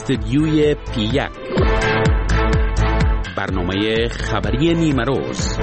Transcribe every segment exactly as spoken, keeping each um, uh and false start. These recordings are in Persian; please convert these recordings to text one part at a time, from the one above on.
استدیوی پی یک، برنامه خبری نیمه روز.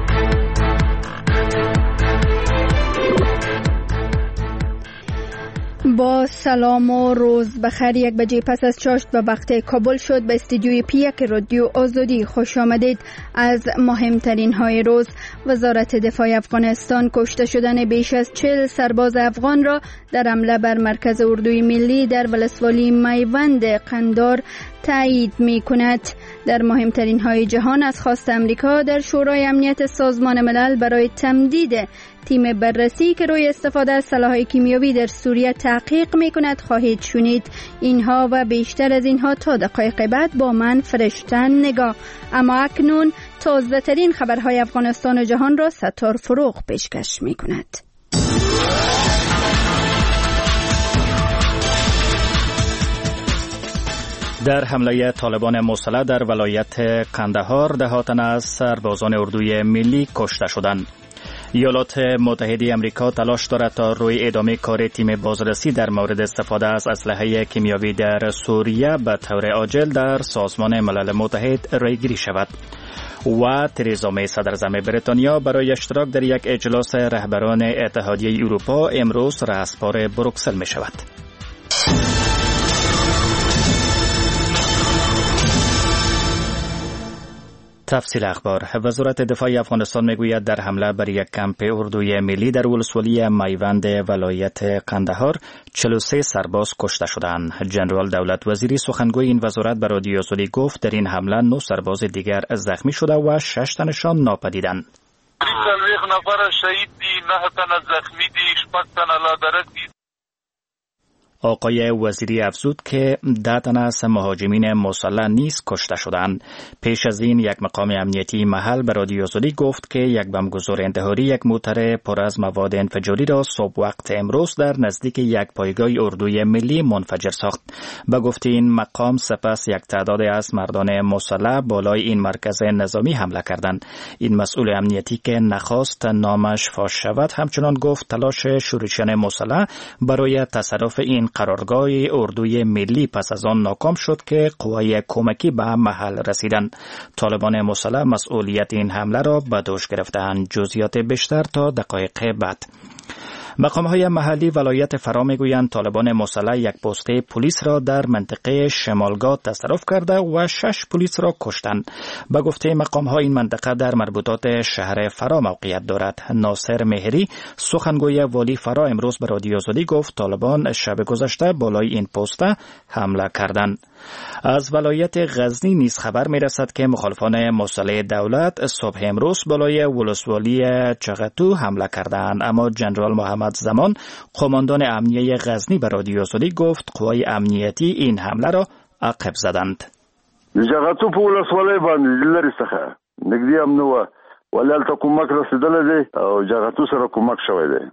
با سلام و روز بخیر. یک بجه پس از چاشت به وقت کابل شد. به استودیوی پی یک رادیو آزادی خوش آمدید. از مهمترین های روز: وزارت دفاع افغانستان کشته شدن بیش از چهل سرباز افغان را در حمله بر مرکز اردوی ملی در ولسوالی میوند قندار تایید می کند. در مهمترین های جهان: از خواست امریکا در شورای امنیت سازمان ملل برای تمدید تیم بررسی که روی استفاده از سلاح‌های کیمیایی در سوریه تحقیق می کند خواهید شنید. اینها و بیشتر از اینها تا دقایق بعد با من فرشتن نگاه. اما اکنون تازه ترین خبرهای افغانستان و جهان را ستار فروغ پیشکش می کند. در حمله طالبان مسلح در ولایت قندهار ده تن از سربازان اردوی ملی کشته شدند. ایالات متحده آمریکا تلاش دارد تا روی ادامه کار تیم بازرسی در مورد استفاده از اسلحه کیمیایی در سوریه به طور عاجل در سازمان ملل متحد رایگیری شود. و تریزا می صدراعظم بریتانیا برای اشتراک در یک اجلاس رهبران اتحادیه اروپا امروز رهسپار بروکسل می شود. تفصیل اخبار: وزارت دفاع افغانستان میگوید در حمله بر یک کمپ اردوی ملی در ولسوالی میوند ولایت قندهار چهل و سه سرباز کشته شدند. جنرال دولت وزیری سخنگوی این وزارت به رادیو آزادی گفت در این حمله نه سرباز دیگر زخمی شده و شش تنشان ناپدیدند. یک نفر شهید دی، نه تن زخمی دی، شپږ تن لا درک دی. آقای وزیری افزود که ده تن از مهاجمین مسلح نیز کشته شدند. پیش از این یک مقام امنیتی محل به رادیو آزادی گفت که یک بمبگذار انتحاری یک موتر پر از مواد انفجاری را صبح وقت امروز در نزدیک یک پایگاه اردوی ملی منفجر ساخت. به گفته این مقام سپس یک تعداد از مردان مسلح بالای این مرکز نظامی حمله کردند. این مسئول امنیتی که نخواست نامش فاش شود همچنان گفت تلاش شورشیان مسلح برای تصرف این قرارگاه اردوی ملی پس از آن ناکام شد که قوای کمکی به محل رسیدند. طالبان مسلح مسئولیت این حمله را به دوش گرفتند. جزئیات بیشتر تا دقایق بعد. مقام‌های محلی ولایت فرا میگویند طالبان مسلح یک پست پلیس را در منطقه شمالگاه تصرف کرده و شش پلیس را کشتند. به گفته مقام‌ها این منطقه در مربوطات شهر فرا موقعیت دارد. ناصر مهری سخنگوی والی فرا امروز به رادیو آزادی گفت طالبان شب گذشته بالای این پست حمله کردند. از ولایت غزنی نیز خبر میرسد که مخالفان مسلح دولت صبح امروز بالای ولسوالی چغتو حمله کردند، اما جنرال محمد زمان قماندان امنیه غزنی به رادیو آزادی گفت قوای امنیتی این حمله را عقب زدند. چغتو په ولسوالی باندې لري څخه نږدې هم نو ولالته کومک رسیدلی دی او چغتو سره کومک شوی دی.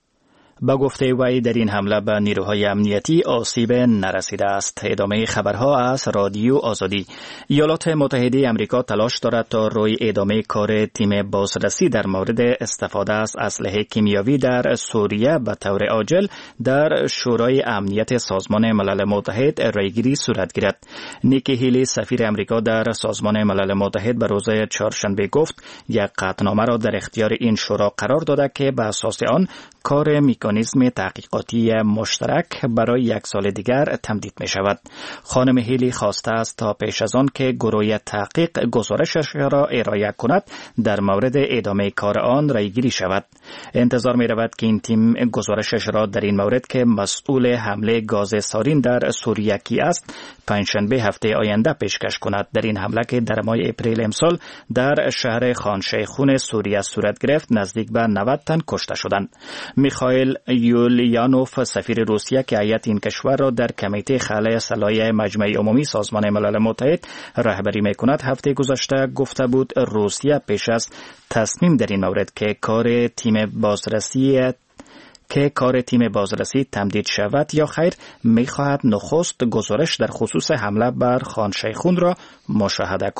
با گفته وی در این حمله به نیروهای امنیتی آسیب نرسیده است. ادامه خبرها از رادیو آزادی. ایالات متحده آمریکا تلاش دارد تا روی ادامه کار تیم بازرسی در مورد استفاده از اسلحه کیمیایی در سوریه به طور عاجل در شورای امنیت سازمان ملل متحد رایگیری صورت گیرد. نیکی هیلی سفیر آمریکا در سازمان ملل متحد به روز چهارشنبه گفت یک قطعنامه را در اختیار این شورا قرار داده که به اساس آن کار مکانیزم تحقیقاتی مشترک برای یک سال دیگر تمدید می شود. خانم هیلی خواسته است تا پیش از آن که گروه تحقیق گزارشش را ارائه کند در مورد ادامه کار آن رایگیری شود. انتظار می رود که این تیم گزارشش را در این مورد که مسئول حمله گاز سارین در سوریه کی است پنجشنبه هفته آینده پیشکش کند. در این حمله که در ماه اپریل امسال در شهر خان شیخون سوریه صورت گرفت نزدیک به نود تن کشته شدند. میخائیل یولیانوف سفیر روسیه که هیئت این کشور را در کمیته خلع سلاح مجمع عمومی سازمان ملل متحد رهبری میکند هفته گذشته گفته بود روسیه پیش از تصمیم در این مورد که کار تیم بازرسی که کار تیم بازرسی تمدید شود یا خیر میخواهد نخست گزارش در خصوص حمله بر خان شیخون را مشاهده کند.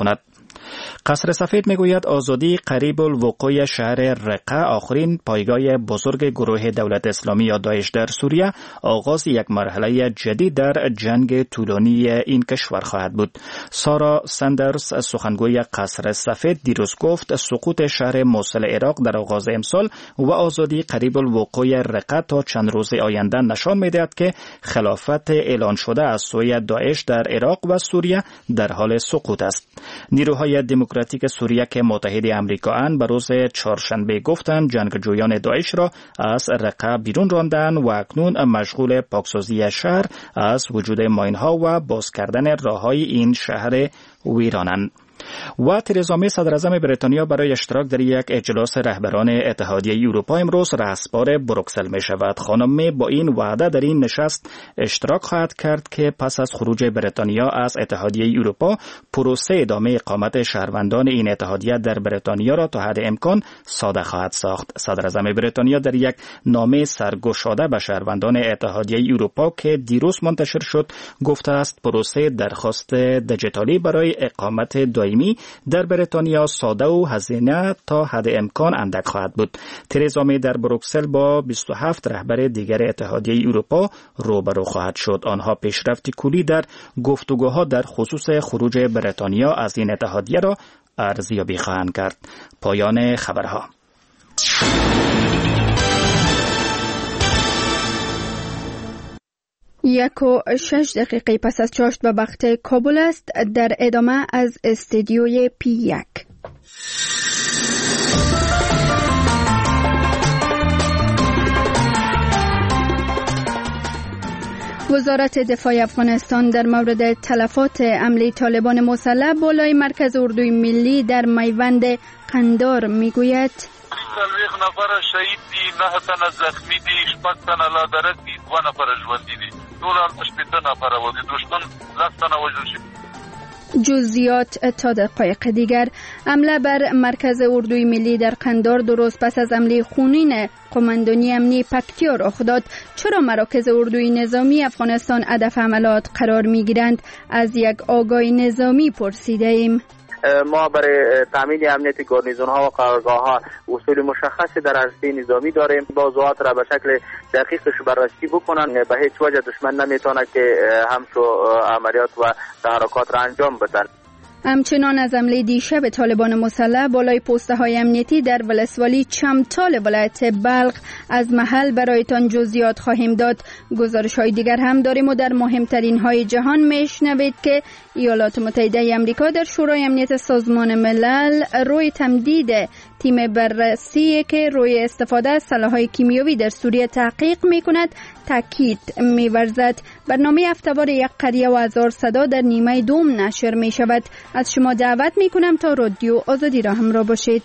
قصر سفید میگوید آزادی قریب الوقوع شهر رقه، آخرین پایگاه بزرگ گروه دولت اسلامی یا داعش در سوریه، آغاز یک مرحله جدید در جنگ طولانی این کشور خواهد بود. سارا سندرز سخنگوی قصر سفید دیروز گفت سقوط شهر موصل عراق در آغاز امسال و آزادی قریب الوقوع رقه تا چند روز آینده نشان میدهد که خلافت اعلان شده از سوی داعش در عراق و سوریه در حال سقوط است. نیروهای دموکراتیک سوریه که متحد آمریکا اند به روز چهارشنبه گفتند جنگجویان داعش را از رقه بیرون راندند و اکنون مشغول پاکسازی شهر از وجود ماین‌ها و باز کردن راه‌های این شهر ویرانند. و ترزا می صدر اعظم بریتانیا برای اشتراک در یک اجلاس رهبران اتحادیه اروپا امروز رهسپار بروکسل می شود. خانم می با این وعده در این نشست اشتراک خواهد کرد که پس از خروج بریتانیا از اتحادیه اروپا پروسه ادامه اقامت شهروندان این اتحادیه در بریتانیا را تا حد امکان ساده خواهد ساخت. صدر اعظم بریتانیا در یک نامه سرگشاده به شهروندان اتحادیه اروپا که دیروز منتشر شد گفته است پروسه درخواست دیجیتالی برای اقامت دائمی در بریتانیا ساده و هزینه تا حد امکان اندک خواهد بود. ترزا می در بروکسل با بیست و هفت رهبر دیگر اتحادیه اروپا روبرو خواهد شد. آنها پیشرفت کلی در گفتگوها در خصوص خروج بریتانیا از این اتحادیه را ارزیابی خواهند کرد. پایان خبرها. یک و شش دقیقه پس از چاشت به وقت کابل است. در ادامه از استودیوی پی یک. وزارت دفاع افغانستان در مورد تلفات حمله طالبان مسلح بالای مرکز اردوی ملی در میوند قندار میگوید څلوېښت نفر شهید دي، نه تنه زخمی دي، شپږ تنه لا درک دي، دوه نفره ژوندي دي. ټول شپېته نفره و د دشمن لس تنه وژل شوي. جزئیات تا دقایق دیگر. حمله بر مرکز اردوی ملی در قندار درست پس از حمله خونین قماندانی امنی پکتیا رخ داد. چرا مراکز اردوی نظامی افغانستان هدف حملات قرار میگیرند؟ از یک آگاه نظامی پرسیده ایم. ما برای تامین امنیت گارنیزون ها و قرارگاه ها اصول مشخصی در عرصه نظامی داریم. موضوعات را به شکل دقیقش بررسی بکنن. به هیچ وجه دشمن نمیتونه که همچو عملیات و تحرکات را انجام بدن. همچنان از حمله دیشب طالبان مسلح بالای پسته های امنیتی در ولسوالی چمتال ولایت بلخ از محل برایتان جزئیات خواهیم داد. گزارش های دیگر هم داریم و در مهمترین های جهان میشنوید که ایالات متحده آمریکا در شورای امنیت سازمان ملل روی تمدید تیم بررسی که روی استفاده از سلاح‌های کیمیایی در سوریه تحقیق می‌کند تاکید می‌ورزد. برنامه هفته‌وار یک قریه و هزار صدا در نیمه دوم نشر می‌شود. از شما دعوت می‌کنم تا رادیو آزادی را همراه باشید.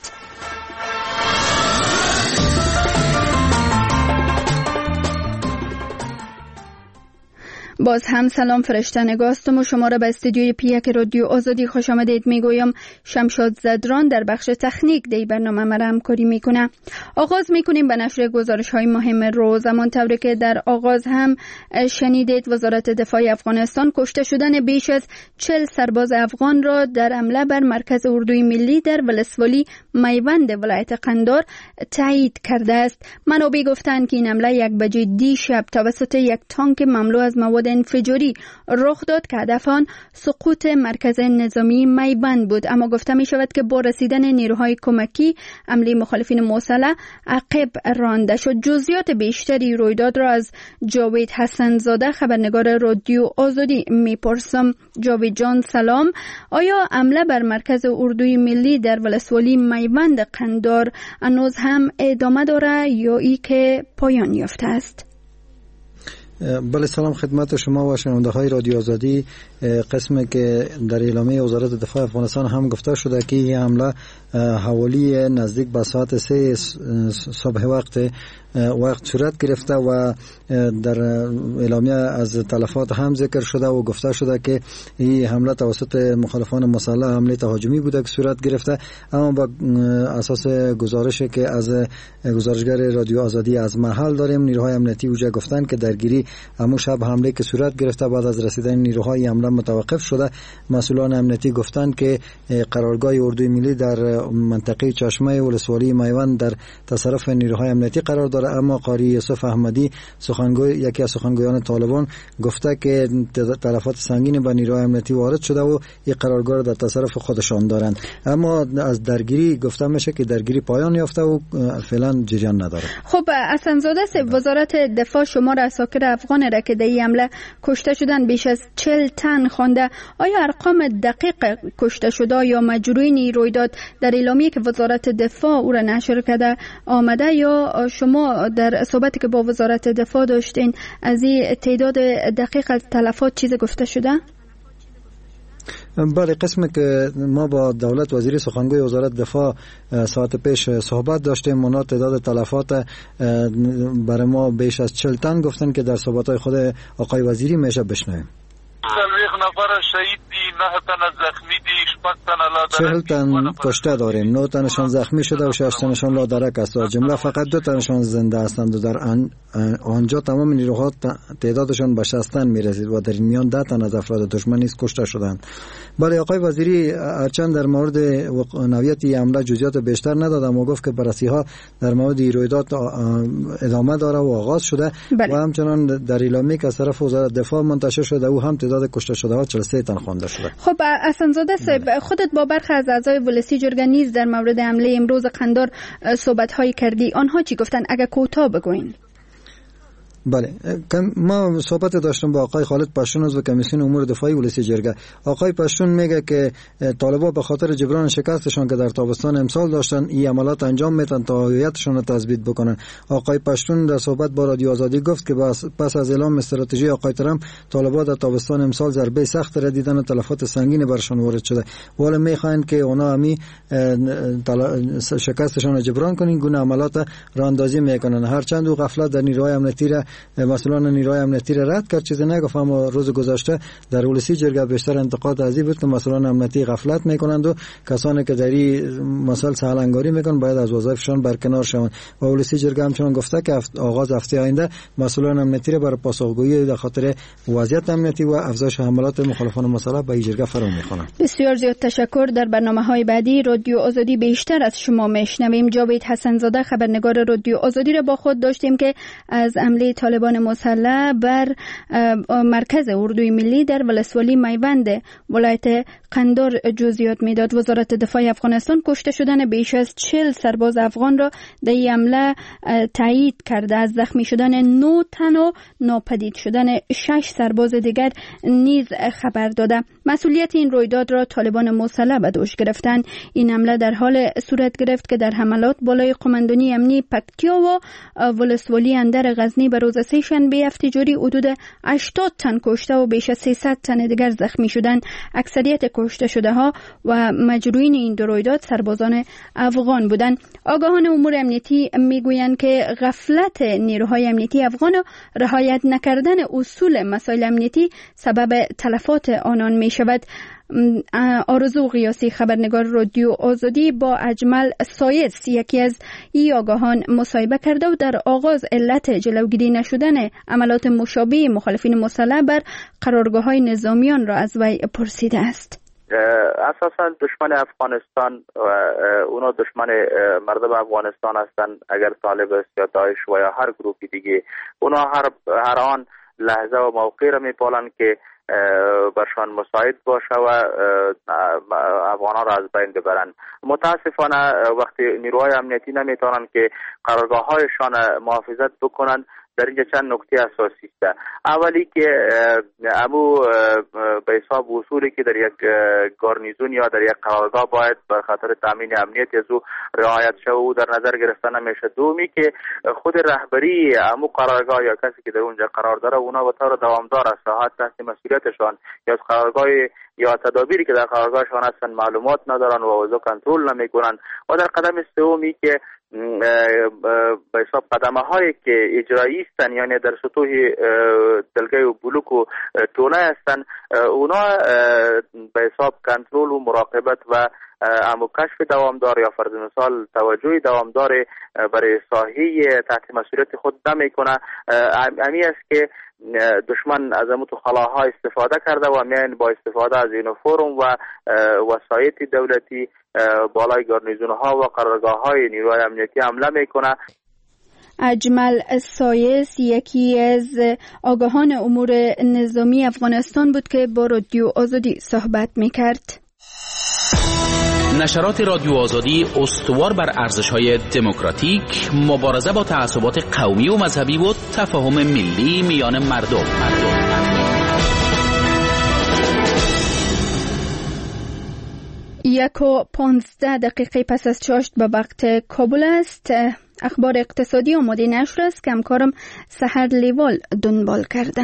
باز هم سلام فرشتنگاه هستم و شما را به استودیوی پی یک رادیو آزادی خوش آمدید میگویم. شمشاد زدران در بخش تکنیک دی برنامه مرا همکاری میکنه. آغاز میکنیم به نشر گزارش های مهم روز. همانطور که در آغاز هم شنیدید وزارت دفاع افغانستان کشته شدن بیش از چهل سرباز افغان را در حمله بر مرکز اردوی ملی در ولسوالی میوند ولایت قندار تایید کرده است. منابع گفتند که این حمله یک بجه دیشب توسط یک تانک مملو از مواد انفجاری رخ داد که هدف آن سقوط مرکز نظامی میبند بود. اما گفته می شود که با رسیدن نیروهای کمکی حمله مخالفین مسلح عقب رانده شد. جزئیات بیشتری رویداد را از جاوید حسن زاده خبرنگار رادیو آزادی میپرسم. جاوید جان سلام. آیا حمله بر مرکز اردوی ملی در ولسوالی میوند قندار هنوز هم ادامه داره یا ای که پایان یافته است؟ بله سلام خدمت شما و شنونده های رادیو آزادی. قسمی که در اعلامیه وزارت دفاع افغانستان هم گفته شده که این حمله حوالی نزدیک به ساعت سه صبح وقت وقت صورت گرفته و در اعلامیه از تلفات هم ذکر شده و گفته شده که این حمله توسط مخالفان مسلح حمله تهاجمی بوده که صورت گرفته. اما با اساس گزارشی که از گزارشگر رادیو آزادی از محل داریم، نیروهای امنیتی اوجا گفتن که درگیری همون شب حمله که صورت گرفته بعد از رسیدن نیروهای حمله متوقف شده. مسئولان امنیتی گفتند که قرارگاه اردوی ملی در منطقه چشمه ولسوالی میوند در تصرف نیروهای امنیتی قرار داره. اما قاری یوسف احمدی سخنگوی یکی از سخنگویان طالبان گفته که تلفات سنگین به نیروهای امنیتی وارد شده و این قرارگاه را در تصرف خودشان دارند. اما از درگیری گفته میشه که درگیری پایان یافته و فعلا جریان نداره. خب حسن‌زاده صاحب، وزارت دفاع شمار اساکر افغان را که در این حمله کشته شدن بیش از چهل تن خوانده. آیا ارقام دقیق کشته شده یا مجروحین رویداد در اعلامیه که وزارت دفاع او را نشر کرده آمده، یا شما در صحبتی که با وزارت دفاع داشتین از این تعداد دقیق از تلفات چیز گفته شده؟ بله، قسمی که ما با دولت وزیر سخنگوی وزارت دفاع ساعت پیش صحبت داشتیم، منات تعداد تلفات برای ما بیش از چهل تن گفتن که در صحبت‌های خود آقای وزیری میشه بشنویم. نفر شهید دی، نه تن زخمی دی، شپږ تن لا درک. چهل تن کشته داریم، نه تنشان زخمی شده و شش تنشان لا درک است. از جمله فقط دو تنشان زنده هستند و در آنجا تمام نیروها تعدادشان به شصت تن میرسید و در این میان ده تن از افراد دشمن نیز کشته شدند. بله، آقای وزیری هرچند در مورد نوعیت حمله جزئیات بیشتر نداد، اما گفت که بررسی‌ها در مورد رویداد ادامه داره و آغاز شده. بله. و همچنان در اعلامیه که از طرف وزارت دفاع منتشر شده او هم تعداد کشته شده ها چهل و سه تن خوانده شده. خب حسن‌زاده صاحب، خودت با برخی از اعضای ولسی جرگه نیز در مورد حمله امروز قندار صحبت‌هایی کردی، آنها چی گفتن؟ اگه کوتاه بگوین. بله، ما صحبت داشتم با آقای خالد پشتون عضو کمیسیون امور دفاعی ولسی جرگه. آقای پشتون میگه که طالبان به خاطر جبران شکستشان که در تابستان امسال داشتن این عملیات انجام میدن تا هویتشون رو تثبیت بکنن. آقای پشتون در صحبت با رادیو آزادی گفت که پس از اعلام استراتژی آقای ترامپ، طالبان در تابستان امسال ضربه سخت را دیدن و تلفات سنگین برشون وارد شده. ولی میخواین که اونا همی شکستشان رو جبران کنین، گونه عملیات را اندازی میکنن. هرچند او غفلت در نیروهای امنیتی را مسئولان نیروهای امنیتی را رد کرد، چیزی نگفت، اما روز گذشته در ولسی جرگه بیشتر انتقاد از این بود که مسئولان امنیتی غفلت میکنند و کسانی که در این مسائل سهلنگاری میکنند باید از وظایفشان برکنار شوند. و ولسی جرگه همچنان گفته که آغاز هفته آینده مسئولان امنیتی را برای پاسخگویی در خاطر وضعیت امنیتی و افزایش حملات مخالفان مسلح به این جرگه فرا میخوانند. بسیار زیاد تشکر. در برنامه‌های بعدی رادیو آزادی بیشتر از شما میشنویم. جاوید حسن‌زاده خبرنگار رادیو آزادی را با خود داشتیم که از حمله طالبان مسلح بر مرکز اردوی ملی در ولسوالی میوند ولایت قندار جزئیات میداد. وزارت دفاع افغانستان کشته شدن بیش از چهل سرباز افغان را در این حمله تایید کرده. از زخمی شدن نه تن و ناپدید شدن شش سرباز دیگر نیز خبر داده. مسئولیت این رویداد را طالبان مسلح به دوش گرفتند. این حمله در حال صورت گرفت که در حملات بالای قماندانی امنی پکتیا و ولسوالی اندر غزنی به روز سه شنبه هفته جاری حدود هشتاد تن کشته و بیش از سیصد تن دیگر زخمی شدند. اکثریت کشته شده ها و مجروحین این دو رویداد سربازان افغان بودند. آگاهان امور امنیتی میگویند که غفلت نیروهای امنیتی افغان و رعایت نکردن اصول مسائل امنیتی سبب تلفات آنان می شود. آرزو قیاسی خبرنگار رادیو آزادی با اجمل سایس یکی از این آگاهان مصاحبه کرده و در آغاز علت جلوگیری نشدن عملات مشابه مخالفین مسلح بر قرارگاه‌های نظامیان را از وی پرسیده است. اساسا دشمن افغانستان و اونا دشمن مردم افغانستان هستند. اگر طالب است یا داعش و یا هر گروهی دیگه، اونا هر هر آن لحظه و موقع را میپالند که برشان مساعد باشه و افغانان را از بین ببرند. متاسفانه وقتی نیروهای امنیتی نمیتونن که قرارگاه هایشان محافظت بکنن، در اینجا چند نکته اساسی است. اولی که امو به حساب اصولی که در یک گارنیزون یا در یک قرارگاه باید به خاطر تامین امنیت از او رعایت شود و در نظر گرفته نمیشه. دومی که خود رهبری امو قرارگاه یا کسی که در اونجا قرار داره اونا به طور دوامدار از ساحت تحت مسئولیتشان یا از قرارگاه یا تدابیری که در قرارگاهشان هستن معلومات ندارن و اوضاع کنترل نمیکنن. و در قدم سومی که به حساب قدمه هایی که اجرایی هستن، یعنی در سطوح دلگه و بلوک و طوله هستن، اونا به حساب کنترل و مراقبت و امو کشف دوامدار یا فرض مثال توجه دوامدار برای ساحه تحت مسئولیت خود نمیکنه. امی است که دشمن از امو تو خلاها استفاده کرده و میان با استفاده از یونیفرم و وسایط دولتی بالای گارنیزون ها و قرارگاه های نیروهای امنیتی حمله میکنه. اجمل سایس یکی از آگاهان امور نظامی افغانستان بود که با رادیو آزادی صحبت میکرد. نشرات رادیو آزادی استوار بر ارزش‌های دموکراتیک، مبارزه با تعصبات قومی و مذهبی و تفاهم ملی میان مردم. یک و پانزده دقیقه پس از چاشت به وقت کابل است. اخبار اقتصادی آماده نشر است که همکارم سحر لیوال دنبال کرده.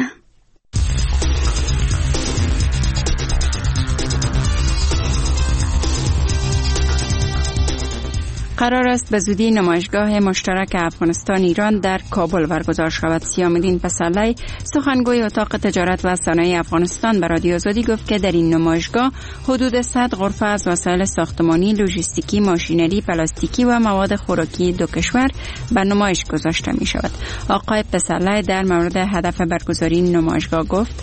قرار است به زودی نمایشگاه مشترک افغانستان ایران در کابل برگزار شود. سیام‌الدین پسرلی سخنگوی اتاق تجارت و صنایع افغانستان به رادیو آزادی گفت که در این نمایشگاه حدود صد غرفه از وسایل ساختمانی، لوجستیکی، ماشینری، پلاستیکی و مواد خوراکی دو کشور به نمایش گذاشته می شود. آقای پسرلی در مورد هدف برگزاری این نمایشگاه گفت: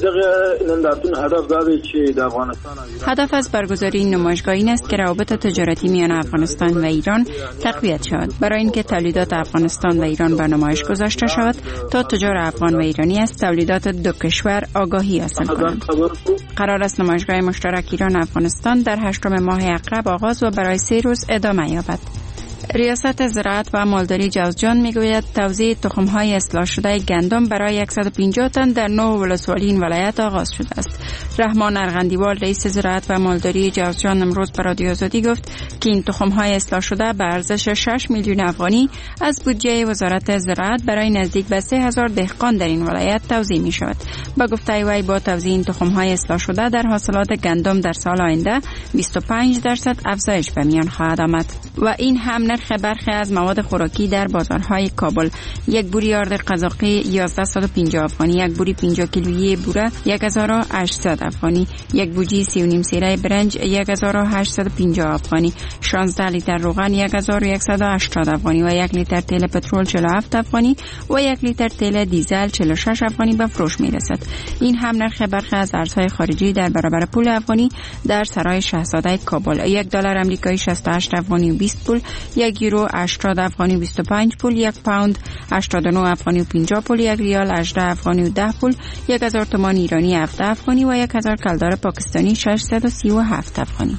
هدف از برگزاری این نمایشگاه این است که روابط تجارتی میان افغانستان و ایران تقویت شود، برای اینکه تولیدات افغانستان و ایران به نمایش گذاشته شود تا تجار افغان و ایرانی از تولیدات دو کشور آگاهی حاصل کنند. قرار است نمایشگاه مشترک ایران افغانستان در هشتم ماه عقرب آغاز و برای سه روز ادامه یابد. ریاست زراعت و مالداری جوزجان میگوید توزیع تخم‌های اصلاح شده گندم برای صد و پنجاه تن در نه ولسوالی این ولایت آغاز شده است. رحمان ارغندیوال رئیس زراعت و مالداری جوزجان امروز به رادیو آزادی گفت که این تخم‌های اصلاح شده به ارزش شش میلیون افغانی از بودجه وزارت زراعت برای نزدیک به سه هزار دهقان در این ولایت توزیع می شود. با گفته وی با توزیع این تخم‌های اصلاح شده در حاصلات گندم در سال آینده بیست و پنج درصد افزایش به میان خواهد آمد و این هم نرخ برخی از مواد خوراکی در بازارهای کابل. یک بوری آرد قزاقی یازده و پنجاه افغانی، یک بوری پنجاه کیلویی بوره یک هزار و هشتصد افغانی، یک بوجی سی و نیم سیره برنج یک هزار و هشتصد و پنجاه افغانی، شانزده لیتر روغن یک هزار و صد و هشتاد افغانی و یک لیتر تیل پترول چهل و هفت افغانی و یک لیتر تیل دیزل چهل و شش افغانی به فروش می رسد. این هم نرخ برخی از ارزهای خارجی در برابر پول افغانی در سرای شاهزاده کابل. یک دلار آمریکایی شصت و هشت افغانی و بیست پول، یک یورو هشتاد افغانی و بیست و پنج پول، یک پوند هشتاد و نه افغانی و پنجاه پول، یک ریال هجده افغانی و ده پول، یک هزار تومان ایرانی هفت افغانی و یک هزار کلدار پاکستانی ششصد و سی و هفت افغانی.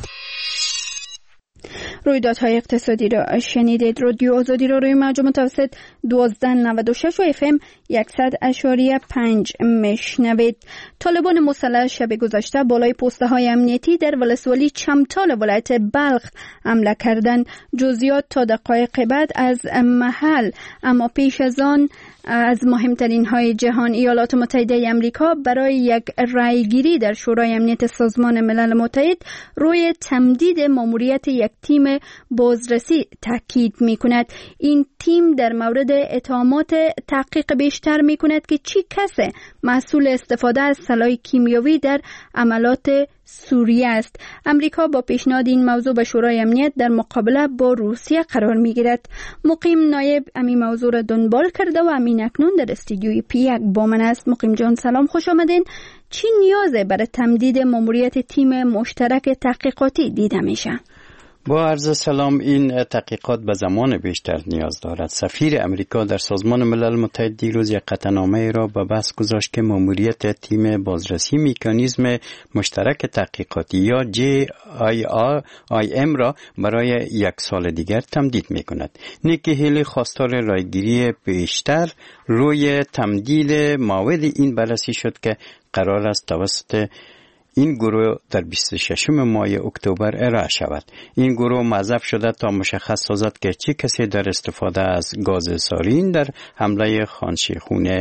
رویدادهای اقتصادی را شنیدید. رادیو آزادی را روی موج متوسط دوازده نود و شش و اف ام صد اشاری پنج میشنوید. طالبان مسلح شب گذشته بالای پسته های امنیتی در ولسوالی چمتال ولایت بلخ حمله کردند. جزئیات تا دقایق بعد از محل، اما پیش از آن از مهمترین های جهان ایالات متحده آمریکا برای یک رأیگیری در شورای امنیت سازمان ملل متحد روی تمدید ماموریت یک تیم بازرسی تاکید می کند. این تیم در مورد اتهامات تحقیق بیشتر می کند که چی کسی مسئول استفاده از سلاح کیمیاوی در عملات سوریه است. امریکا با پیشنهاد این موضوع به شورای امنیت در مقابله با روسیه قرار می گیرد. مقیم نایب امی موضوع را دنبال کرده و امین اکنون در استودیوی پی یک با من است. مقیم جان سلام، خوش آمدین. چی نیازه برای تمدید ماموریت تیم مشترک تحقیقاتی دیده میشه؟ با عرض سلام، این تحقیقات به زمان بیشتر نیاز دارد. سفیر امریکا در سازمان ملل متحد دیروز یک قطعنامه را به بحث گذاشت که ماموریت تیم بازرسی مکانیزم مشترک تحقیقاتی یا جی آی ام را برای یک سال دیگر تمدید می کند. نیکی هیلی خواستار رایگیری بیشتر روی تمدید مواد این بررسی شد که قرار است توسط این گروه در بیست و ششم ماه اکتبر ارائه شود. این گروه موظف شده تا مشخص سازد که چه کسی در استفاده از گاز سارین در حمله خانشیخونه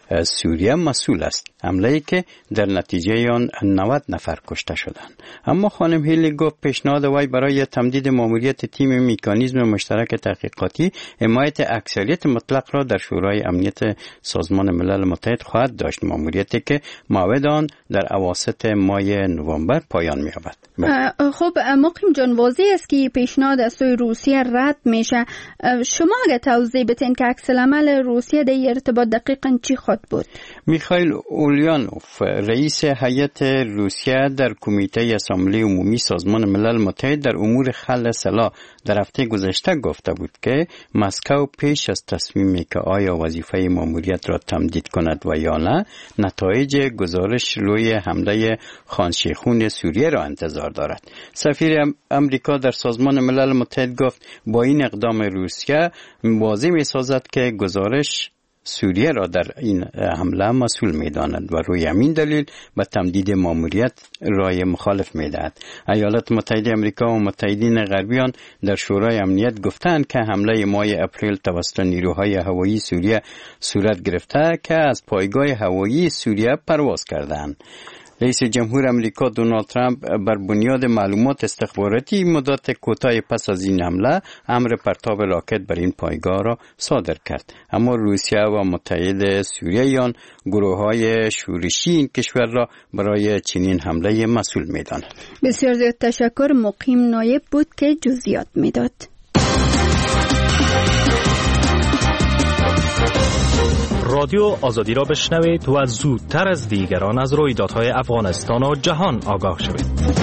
سوریه مسئول است. حمله‌ای که در نتیجه آن نود نفر کشته شدند. اما خانم هیلی گفت پیشنهاد وی برای تمدید ماموریت تیم مکانیزم مشترک تحقیقاتی حمایت اکثریت مطلق را در شورای امنیت سازمان ملل متحد خواهد داشت، ماموریتی که موعد آن در اواسط ماه نوامبر پایان می‌یابد. خب مقیم جان، واضح است که پیشنهاد از سوی روسیه رد میشه. شما اگه توضیح بدین که عکس العمل روسیه در ارتباط دقیقاً چی خواهد بود؟ میخائیل اولیانوف رئیس هیئت روسیه در کمیته اسامبله عمومی سازمان ملل متحد در امور خلع سلاح در هفته گذشته گفته بود که مسکو پیش از تصمیمی که آیا وظیفه ماموریت را تمدید کند و یا نه، نتایج گزارش روی حمله خان شیخون سوریه را انتظار دارد. سفیر امریکا در سازمان ملل متحد گفت با این اقدام روسیه واضح می‌سازد که گزارش سوریه را در این حمله مسئول می‌داند و روی همین دلیل به تمدید ماموریت رای مخالف می‌دهد. ایالات متحده آمریکا و متحدین غربیان در شورای امنیت گفتند که حمله ماه اپریل توسط نیروهای هوایی سوریه صورت گرفته که از پایگاه هوایی سوریه پرواز کردند. رئیس جمهور امریکا دونالد ترامپ بر بنیاد معلومات استخباراتی مدت کوتاه پس از این حمله امر پرتاب راکت بر این پایگاه را صادر کرد. اما روسیه و متحد سوریه گروه‌های شورشی این کشور را برای چنین حمله مسئول می‌دانند. بسیار زیاد تشکر. مقیم نایب بود که جزئیات میداد. رادیو آزادی را بشنوید و زودتر از دیگران از رویدادهای افغانستان و جهان آگاه شوید.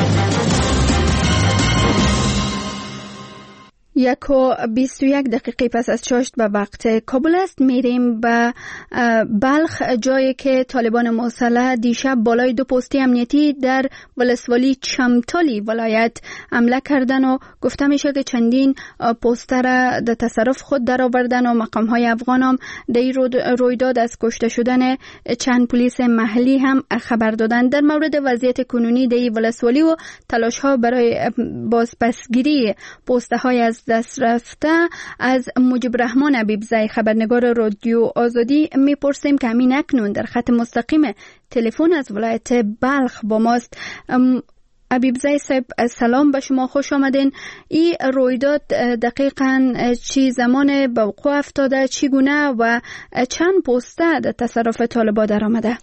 یک و بیست و یک دقیقه پس از چاشت به وقت کابل است. میریم به بلخ، جایی که طالبان مسلح دیشب بالای دو پستی امنیتی در ولسوالی چمتالی ولایت حمله کردن و گفته میشه که چندین پوسته را در تصرف خود درآوردن و مقام های افغان هم در رویداد از کشته شدن چند پلیس محلی هم خبر دادند. در مورد وضعیت کنونی در ولسوالی و تلاش ها برای بازپسگیری پوسته های از دست رفته از مجیب رحمان حبیبزی خبرنگار رادیو آزادی میپرسیم که همین اکنون در خط مستقیم تلفن از ولایت بلخ با ماست. حبیبزی صاحب سلام به شما، خوش آمدین. این رویداد دقیقاً چی زمان به وقوع افتاده، چی گونه و چند پوسته در تصرف طالبان در آمده؟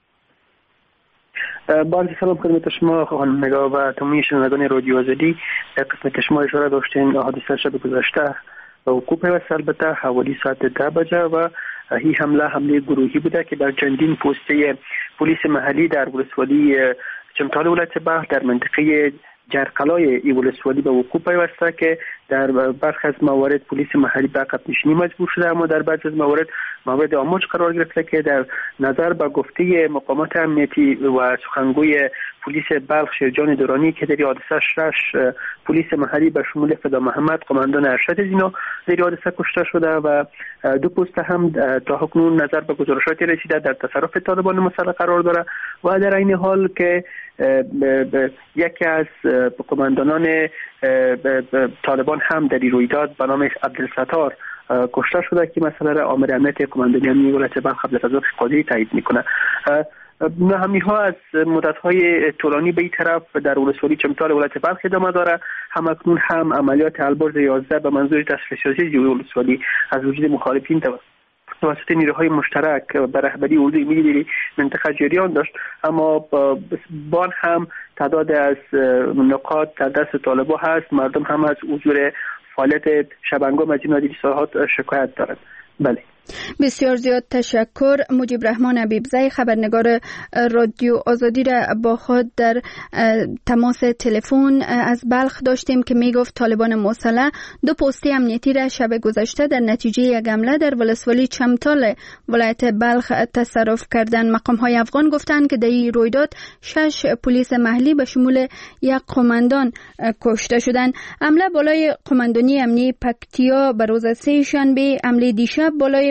با عرض سلام خدمت شما خانم نگاه و تمامی شنوندگان رادیو آزادی. در قسمت شما اشاره داشتین حادثه شب گذشته و وقوع پیوست البته حوالی ساعت ده بجه و این حمله حمله گروهی بوده که در چندین پوسته پلیس محلی در ولسوالی چمتال ولایت بلخ در منطقه جرقلای این ولسوالی به وقوع پیوسته که در برخی از موارد پلیس محلی به عقب نشینی مجبور شده، اما در بعضی از موارد موارد آموج قرار گرفته که در نظر به گفته مقامات امنیتی و سخنگوی پلیس بلخ شیرجان دورانی که در حادثه شش پلیس محلی به شمول فدا محمد قماندان ارشد اینا در حادثه کشته شده و دو پست هم تا حکنون نظر به گزارشات رسیده در تصرف طالبان مسلح قرار داره و در این حال که یکی از قماندانان طالبان هم در رویداد به نام عبدالستار کشته شده که مسئله را آمر امنیت قماندانی امنیتی ولایت بلخ عبدالرزاق قادری تایید میکنه. نهمی ها از مدت های طولانی به این طرف در ولسوالی چمتال ولایت بلخ ادامه داره. همکنون هم عملیات البرز یازده به منظور تصفیه ولسوالی از وجود مخالفین توسط نیروهای مشترک به رهبری اردوی ملی منطقه جریان داشت، اما بان هم تعداد از نقاط در دست طالبان هست. مردم هم از حضور فعالیت شبانگام از این ساحات شکایت دارند. بله، بسیار زیاد تشکر. مجیب رحمان حبیبزی خبرنگار رادیو آزادی را با خود در تماس تلفن از بلخ داشتیم که می گفت طالبان مسلح دو پستی امنیتی را شب گذشته در نتیجه یک حمله در ولسوالی چمتال ولایت بلخ تصرف کردند. مقام های افغان گفتند که در این رویداد شش پلیس محلی به شمول یک قماندان کشته شدند. حمله بالای قماندانی امنیتی پکتیا به روز سه شنبه، حمله دیشب بالای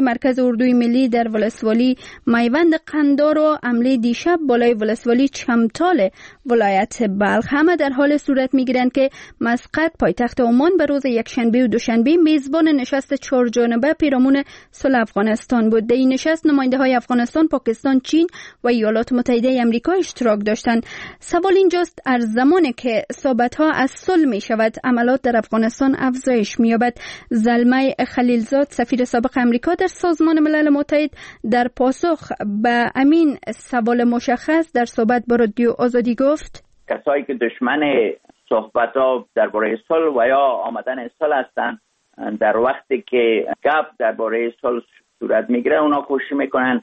مرکز اردوی ملی در ولسوالی میوند قندار و حمله دیشب بالای ولسوالی چمتال ولایت بلخ همه در حال صورت میگیرند که مسقط پایتخت عمان به روز یکشنبه و دوشنبه میزبان نشست چهار جانبه پیرامون صلح افغانستان بود. در این نشست نماینده های افغانستان، پاکستان، چین و ایالات متحده آمریکا اشتراک داشتند. سوال اینجاست از زمانی که صحبت ها از صلح می شود عملات در افغانستان افزایش می یابد. زلمه خلیلزاد سفیر سابق آمریکا در سازمان ملل متحد در پاسخ به امین سوال مشخص در صحبت با رادیو آزادی گفت کسایی که دشمن صحبت ها درباره صلح و یا آمدن صلح هستند در وقتی که گپ درباره صلح صورت میگیره اونا کوشش میکنن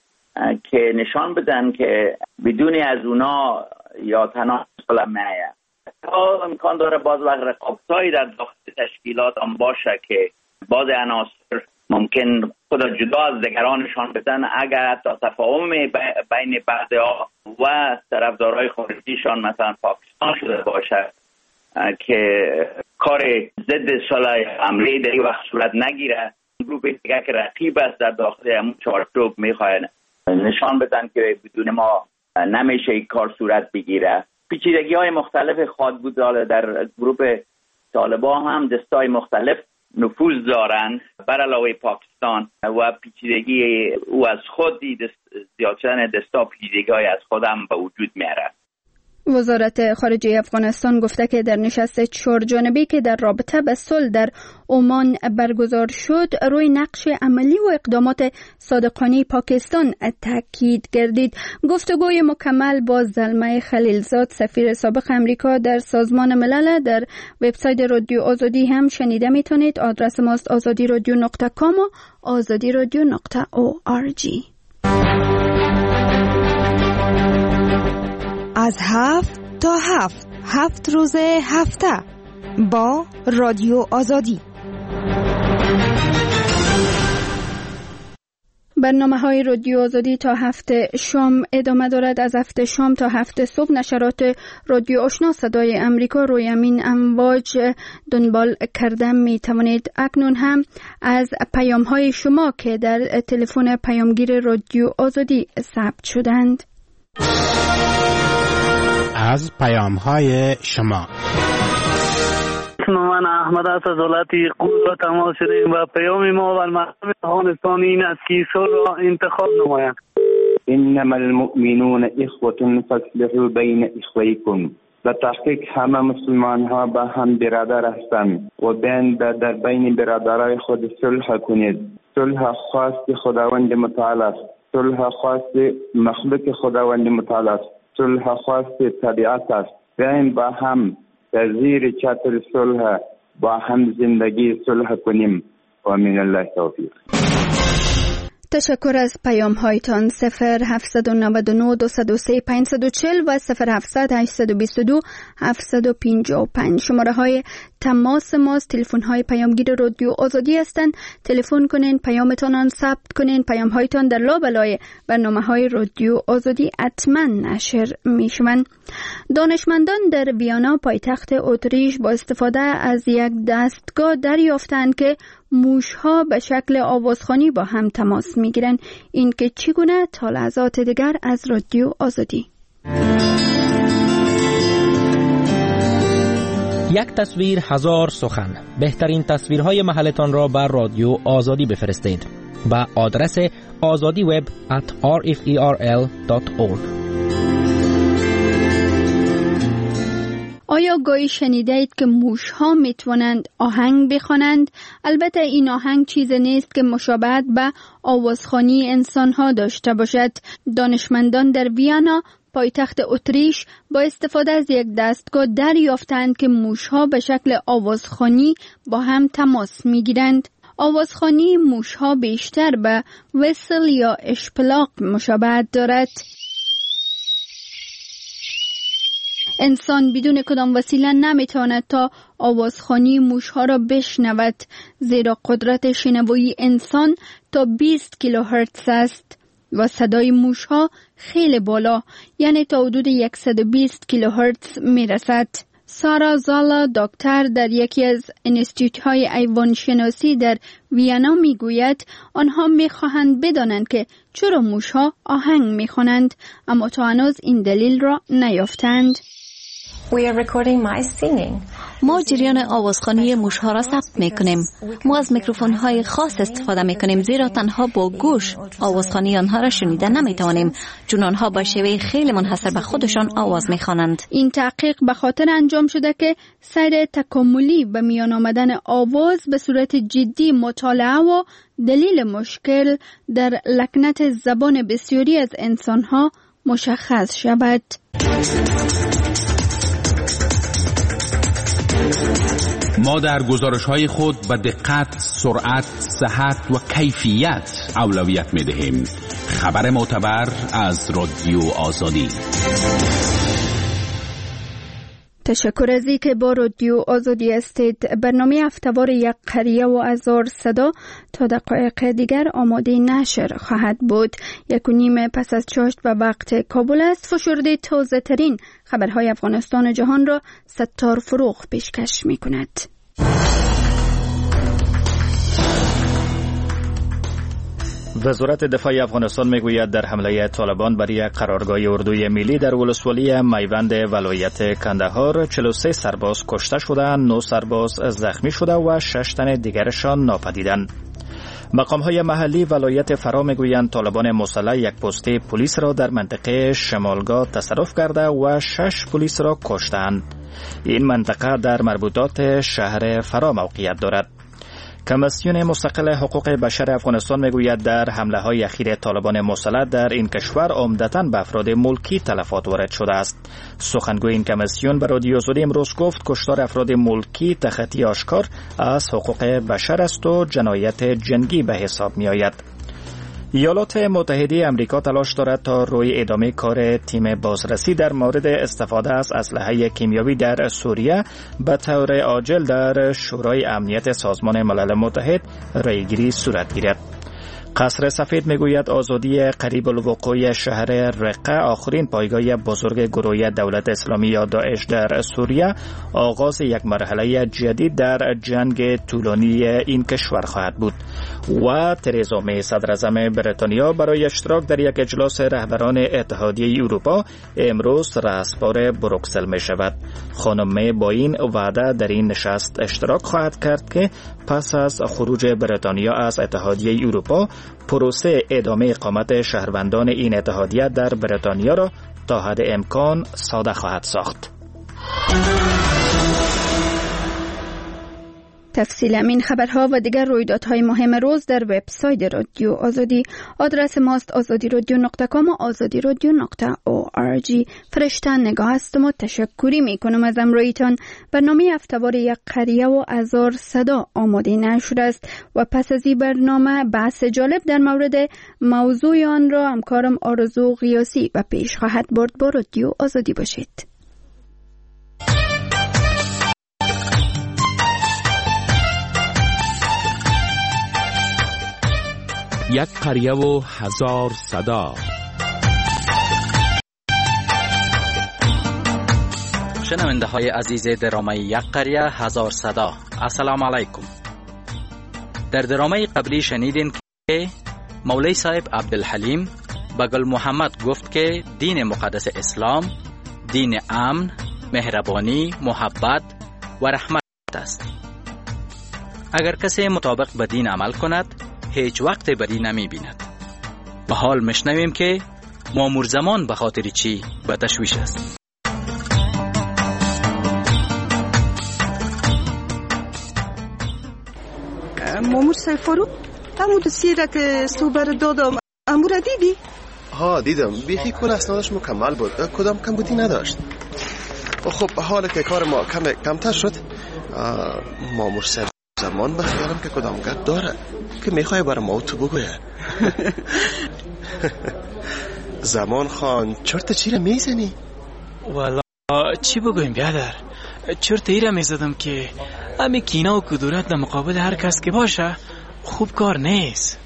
که نشان بدن که بدون از اونا یا تنها صلح میآید. تا امکان داره باز وقت رقابتایی در داخل تشکیلات هم باشه که بعض عناصر ممکن خود جدا از دیگرانشان بدن اگر تا تفاهم بین بعضی‌ها و طرفدارای خارجیشان مثلا پاکستان شده باشه که کار ضد صلح حمله در این وقت صورت نگیره. گروه دیگه که رقیب است در داخل همون چارچوب میخواین نشان بدن که بدون ما نمیشه این کار صورت بگیره. پیچیدگی های مختلف خواهد بود در گروه طالبان هم دستای مختلف نفوذ دارند بر علاوه پاکستان و پیچیدگی او از خودی دست زیاد شدن دستا پیچیدگی های از خودم به وجود میاره. وزارت خارجه افغانستان گفته که در نشست چهار جانبه‌ای که در رابطه به صلح در عمان برگزار شد روی نقش عملی و اقدامات صادقانه پاکستان تاکید گردید. گفتگوی مکمل با زلمه خلیلزاد سفیر سابق آمریکا در سازمان ملل در وبسایت رادیو آزادی هم شنیده میتونید. آدرس ماست آزادی رادیو نقطه کام و آزادی رادیو نقطه او آر جی. از هفت تا هفت هفت روز هفته با رادیو آزادی. برنامه های رادیو آزادی تا هفته شام ادامه دارد. از هفته شام تا هفته صبح نشرات رادیو آشنا صدای امریکا روی همین امواج دنبال کرده می توانید. اکنون هم از پیام های شما که در تلفن پیامگیر رادیو آزادی ثبت شدند. از پیام های شما من احمد از دولتی قوت تماس شدیم و پیام ما و مردم افغانستان این است که صلح را انتخاب نمایند. انما المؤمنون اخوة فاصلحوا بین اخویکم. به تحقیق همه مسلمان ها با هم برادر هستند و بین در بین برادرای خود صلح کنید. صلح خواست خداوند متعال است. صلح خواست مخلوق خداوند متعال است. صلح خواست طبیعت است. بیایم با هم در زیر چتر صلح با هم زندگی صلح کنیم و من الله توفیق. تشکر از پیام هایتان. صفر هفت نه نه دو صفر سه پنج چهار صفر و صفر هفت هشت دو دو هفت پنج پنج شماره های تماس ماست. تلفن های پیامگیر رادیو آزادی هستند. تلفن کنین، پیامتان ثبت کنین. پیام هایتان در لابلای برنامه های رادیو آزادی حتما نشر می شوند. دانشمندان در ویانا پایتخت اتریش با استفاده از یک دستگاه دریافتند که موشها به شکل آوازخوانی با هم تماس می گیرند. این که چگونه تا لحظات دیگر از رادیو آزادی. یک تصویر هزار سخن. بهترین تصویرهای محلتان را بر رادیو آزادی بفرستید با آدرس آزادی وب at r f e r l dot org. آیا گاهی شنیده اید که موشها می توانند آهنگ بخوانند؟ البته این آهنگ چیز نیست که مشابهت به آوازخوانی انسانها داشته باشد. دانشمندان در ویانا پایتخت اتریش با استفاده از یک دستگاه دریافتند که موشها به شکل آوازخوانی با هم تماس می گیرند. آوازخوانی موشها بیشتر به ویسل یا اشپلاق مشابهت دارد. انسان بدون کدام وسیله نمیتواند تا آوازخوانی موشها را بشنود، زیرا قدرت شنوایی انسان تا بیست کیلوهرتز است و صدای موشها خیلی بالا، یعنی تا حدود صد و بیست کیلوهرتز میرسد. سارا زالا دکتر در یکی از انستیتوت‌های حیوان شناسی در وینا میگوید آنها میخواهند بدانند که چرا موشها آهنگ میخوانند، اما تا هنوز این دلیل را نیافتند. We are recording my singing. ما جریان آوازخوانی موشها را ثبت میکنیم. ما از میکروفون‌های خاص استفاده میکنیم زیرا تنها با گوش آوازخوانی آنها را شنیده نمیتوانیم، چون آنها با شیوه خیلی منحصر به خودشان آواز میخوانند. این تحقیق به خاطر انجام شده که سیر تکاملی به میان آمدن آواز به صورت جدی مطالعه و دلیل مشکل در لکنت زبان بسیاری از انسانها مشخص شود. ما در گزارش‌های خود به دقت، سرعت، صحت و کیفیت اولویت می‌دهیم. خبر معتبر از رادیو آزادی. تشکر از اینکه با رادیو آزادی هستید. برنامه هفته‌وار یک قریه و هزار صدا تا دقایق دیگر آماده نشر خواهد بود. یک و نیم پس از چاشت و وقت کابل است. فشرده تازه ترین خبرهای افغانستان و جهان را ستار فروغ پیشکش می کند. وزارت دفاع افغانستان میگوید در حمله طالبان بر یک قرارگاه اردوی ملی در ولسوالی میوند ولایت کندهار چهل و سه سرباز کشته شدند، نه سرباز زخمی شده و شش تن دیگرشان ناپدیدند. مقام‌های محلی ولایت فرا میگویند طالبان مسلح یک پست پلیس را در منطقه شمالگاه تصرف کرده و شش پلیس را کشتند. این منطقه در مربوطات شهر فرا موقعیت دارد. کمیسیون مستقل حقوق بشر افغانستان میگوید در حمله های اخیر طالبان مسلح در این کشور عمدتاً به افراد ملکی تلفات وارد شده است. سخنگوی این کمیسیون به رادیو آزادی امروز گفت کشتار افراد ملکی تخطی آشکار از حقوق بشر است و جنایت جنگی به حساب می آید. ایالات متحده امریکا تلاش دارد تا روی ادامه کار تیم بازرسی در مورد استفاده از اسلحه کیمیایی در سوریه به طور عاجل در شورای امنیت سازمان ملل متحد رایگیری صورت گیرد. قصر سفید میگوید آزادی قریب الوقوع شهر رقه، آخرین پایگاه بزرگ گروه دولت اسلامی یا داعش در سوریه، آغاز یک مرحله جدید در جنگ طولانی این کشور خواهد بود. و ترزا می صدر اعظم بریتانیا برای اشتراک در یک اجلاس رهبران اتحادیه اروپا امروز رهسپار بروکسل می شود. خانم می با این وعده در این نشست اشتراک خواهد کرد که پس از خروج بریتانیا از اتحادیه اروپا پروسه ادامه اقامت شهروندان این اتحادیه در بریتانیا را تا حد امکان ساده خواهد ساخت. تفصیل این خبرها و دیگر رویدادهای مهم روز در وبسایت رادیو آزادی. آدرس ماست آزادی رادیو نقطه کام و آزادی رادیو نقطه او آر جی. فرشته نگاه هستم و تشکری می کنم از امرویتان. برنامه هفته‌وار یک قریه و هزار صدا آماده نشده است و پس از این برنامه بحث جالب در مورد موضوع آن را همکارم آرزو غیاسی و پیش خواهد برد. با رادیو آزادی باشید. یک قریه و هزار صدا. شنونده های عزیز درامه یک قریه هزار صدا، السلام علیکم. در درامه قبلی شنیدین که مولوی صاحب عبدالحلیم به گل محمد گفت که دین مقدس اسلام دین امن، مهربانی، محبت و رحمت است. اگر کسی مطابق به دین عمل کند هیچ وقت بدی نمی بیند. به حال مشنویم که مامور زمان به خاطر چی به تشویش است. مامور سیفارو همون سیره که صبح دادم امور دیدی؟ ها دیدم، بیخی کل اسنادش مکمل بود، کدام کم بودی نداشت. خب حالا که کار ما کم کمتر شد، مامور سیفارو زمان به خیالم که کدام گرد داره که میخوای برای ما تو بگویه. زمان خان چرت چی را میزنی؟ والا چی بگویم بیادر، چرت ای را میزدم که امی کینا و کدورت در مقابل هر کس که باشه خوب کار نیست.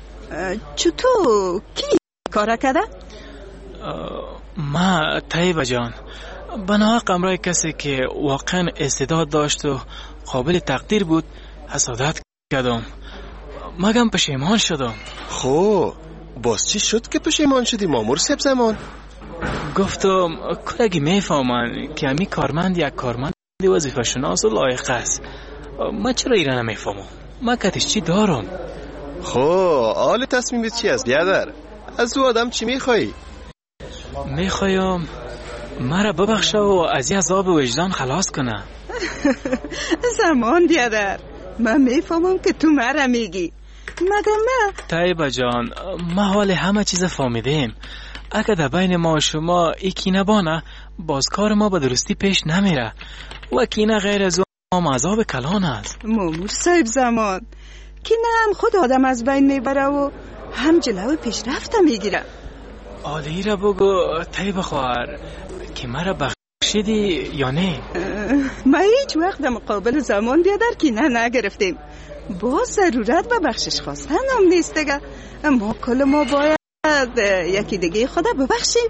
چطور کی کار کرده؟ ما طیبه جان بناحق امرای کسی که واقعا استعداد داشت و قابل تقدیر بود حسادت کردم، مگم پشیمان شدم. خو باز چی شد که پشیمان شدی مامور سب زمان؟ گفتم کلگی میفهمن که همی کارمند یک کارمند وظیفه شناس و لایق است. ما چرا ایران نمیفهمم؟ ما کتش چی دارم؟ خو آل تصمیمت چی است بیادر؟ از او آدم چی میخوایی؟ میخوایم مرا ببخشه و از این عذاب وجدان خلاص کنه. زمان بیادر، من میفهمم که تو مرا میگی، مگه نه؟ طیبه جان، ما حال همه چیز فهمیدیم. اگه در بین ما و شما ای کینه بانه، باز کار ما به درستی پیش نمیره و کینه غیر از هم عذاب کلان است. مامور صاحب زمان، کینه هم خود آدم از بین میبره و هم جلو پیشرفت میگیره. آلی را بگو طیبه خواهر که مرا بخشیدی یا نه؟ ما هیچ وقت در مقابل زمان بیادر کینه نگرفتیم. با ضرورت به بخشش خواستن هم نیست دیگه. ما کل ما باید یکی دیگه خدا ببخشیم.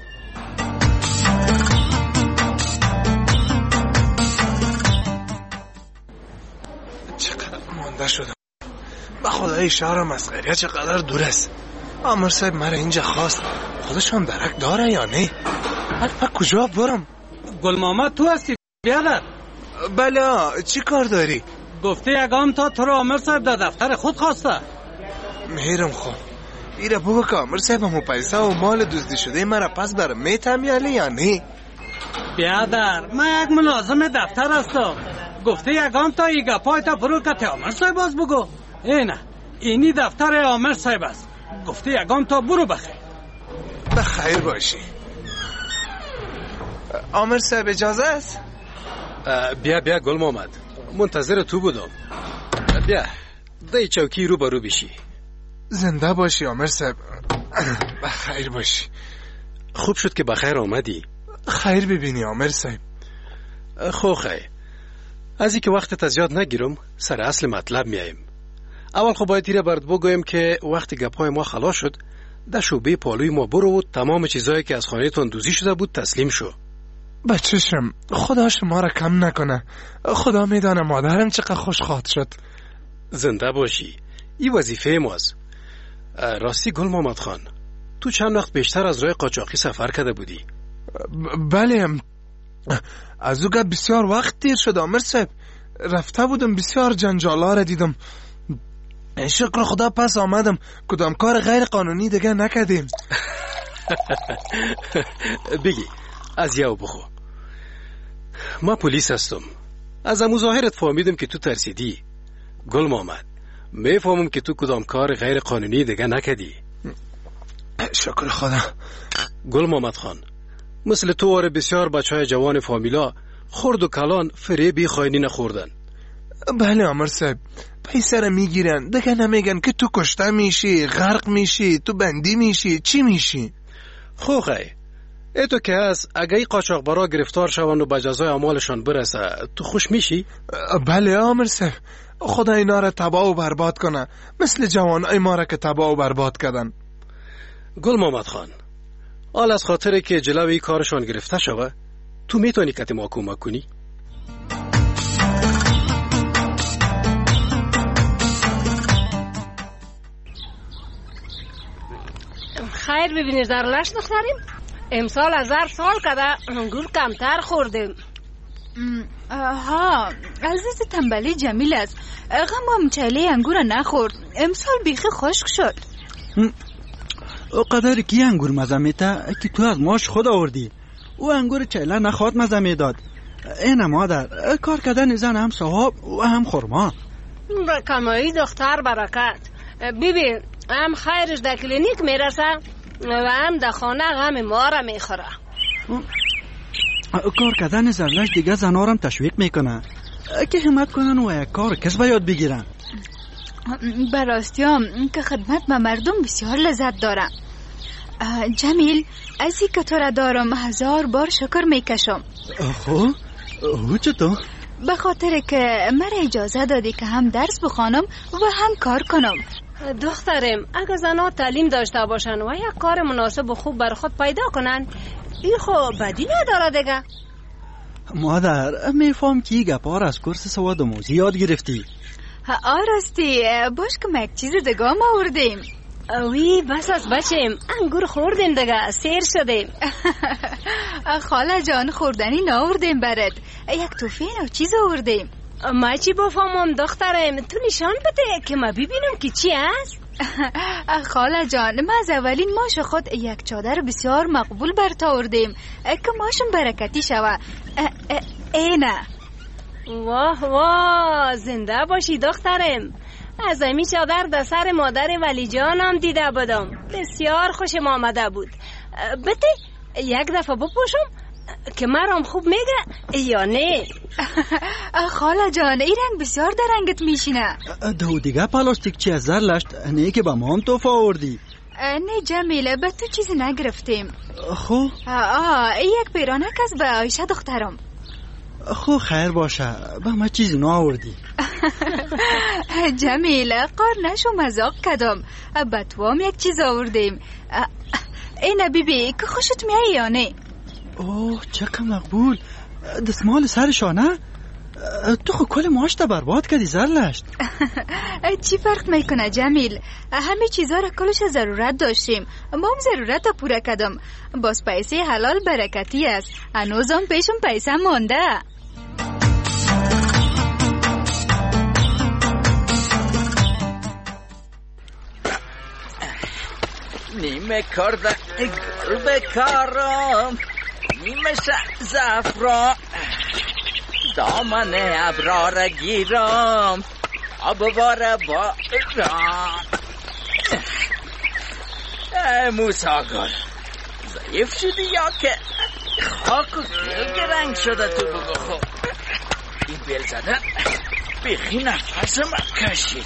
چقدر مانده شدم. به خدای شهر مسخریه چقدر دور است. آمر صاحب مرا اینجا خواست، خودشان درک داره یا نه؟ حرفا کجا برم؟ گل محمد تو هستی بیادر؟ بله، چی کار داری؟ گفته یگام تا تو رو آمر صاحب در دفتر خود خواسته. میرم خب ایره بگو که آمر صاحب همو پیسه و مال دزدی شده مرا پس برم میتم یا نه؟ بیادر، من یک ملازم دفتر هستم. گفته یگام تا ایگا پای تا فرو کتی آمر صاحب باز بگو. اینه اینی دفتر آمر صاحب است. گفته یگام تا برو بخیر. بخیر باشی. آمر صاحب اجازه است؟ بیا بیا گل محمد، منتظر تو بودم. بیا دای چوکی رو برو بشی. زنده باشی آمر صاحب. بخیر باشی. خوب شد که بخیر آمدی. خیر ببینی آمر صاحب. خو خیر، از این که وقتت از یاد نگیرم سر اصل مطلب میاییم. اول خب باید ایره برد بگویم که وقتی گپای ما خلاص شد در شعبه پالوی ما برو و تمام چیزایی که از خانه تان دوزی شده بود تسلیم شو. بچه‌شم خدا شما را کم نکنه. خدا میدانه مادرم چقدر خوشخواد شد. زنده باشی، این وظیفه ماست. راستی گل محمد خان، تو چند وقت بیشتر از راه قاچاقی سفر کرده بودی؟ بله، از او بسیار وقت دیر شد آمر صاحب. رفته بودم بسیار جنجالا را دیدم. شکر خدا پس آمدم. کدام کار غیر قانونی دیگه نکردیم. بگی از یاو بخو. ما پلیس هستم. از امو ظاهرت فهمیدم که تو ترسیدی. گل محمد، میفهمم که تو کدام کار غیر قانونی دیگه نکردی. شکر خدا. گل محمد خان، مثل تو واره بسیار بچه های جوان فامیلا خورد و کلان فریبی خاینی نخوردن. بله آمر صاحب، پیسه را میگیرن دیگه نمیگن که تو کشته میشی، غرق میشی، تو بندی میشی، چی میشی؟ خو خی ای تو که هست اگه ای قاچاقبرا گرفتار شون و به جزای اعمالشان برسه تو خوش میشی؟ بله آمر صاحب، خدا اینا را تباه و برباد کنه، مثل جوانای ما را که تباه و برباد کردن. گل محمد خان، آل از خاطره که جلوی کارشان گرفته شوه تو میتونی کتی ما کمک کنی؟ خیر ببینید در لش دختریم. امسال هزار سال کده انگور کمتر خوردیم. ها عزیز تنبلی جمیل است. غم هم چیله انگور نخورد. امسال بیخی خشک شد. او قدر کی انگور مزه میته که تو از ماش خود آوردی. او انگور چیله نخواد مزه میداد. اینه مادر، کار کردن زن هم ثواب و هم خرما. کمایی دختر برکت. ببین هم خیرش در کلینیک میرسه و هم در خانه غم ما را میخوره. کار کردن زرلش دیگه زنارم تشویق میکنه که همت کنن و یک کار کسب یاد بگیرن. براستیام که خدمت به مردم بسیار لذت دارم. جمیل، ازی که تو را دارم هزار بار شکر میکشم. خب او چطور؟ به خاطر که مرا اجازه دادی که هم درس بخوانم و هم کار کنم. دخترم اگه زنها تعلیم داشته باشن و یک کار مناسب و خوب بر خود پیدا کنن، این خب بدی نداره دیگه. مادر میفهم که گپار از کورس سواد آموزی یاد گرفتی. آراستی باش که یک چیز دیگه ما آوردیم. وی بس از بچیم انگور خوردیم دیگه سیر شدیم. خاله جان خوردنی ناوردیم برات، یک توفین و چیز آوردیم. ما چی بفهمم دخترم، تو نشان بده که ما ببینم که چی است. خاله جان ما از اولین ماش خود یک چادر بسیار مقبول برات آوردیم که ماشون برکتی شوه. اینه. واه واه زنده باشی دخترم. از امی چادر در سر مادر ولی جانم دیده بودم، بسیار خوشم آمده بود. بده یک دفعه بپوشم که مرام خوب میگه یا نه. خاله جان این رنگ بسیار در رنگت میشینه. دو دیگه پلاستیک چی از زرلشت نه که با ما هم توفه آوردی. نه جمیله به تو چیزی نگرفتیم. خو آه یک پیرانک از به عایشه دخترم. خو خیر باشه با ما چیزی نو آوردی. جمیله قار نشو مزاق کدم، به تو هم یک چیز آوردیم. اینه بی بی که خوشت میایی یا نه؟ اوه چقدر مقبول. دستمال سرشانه؟ تو خو کل ماش تا برباد کردی زرلشت. چی فرق میکنه جمیل؟ همه چیزها را کلش ضرورت داشتیم، ما هم ضرورت را پوره کردم. باز پیسه حلال برکتی است، هنوزم پیشم پیسه مانده. نیمه کرده گل بکارم، نیمه زفران دامن ابرار گیرم، آب باره با رام. موسا گل ضعیف شدی یا که خاک و گل رنگ شده تو بگو خوب. این بیل زدن بیخی نفسم کشید.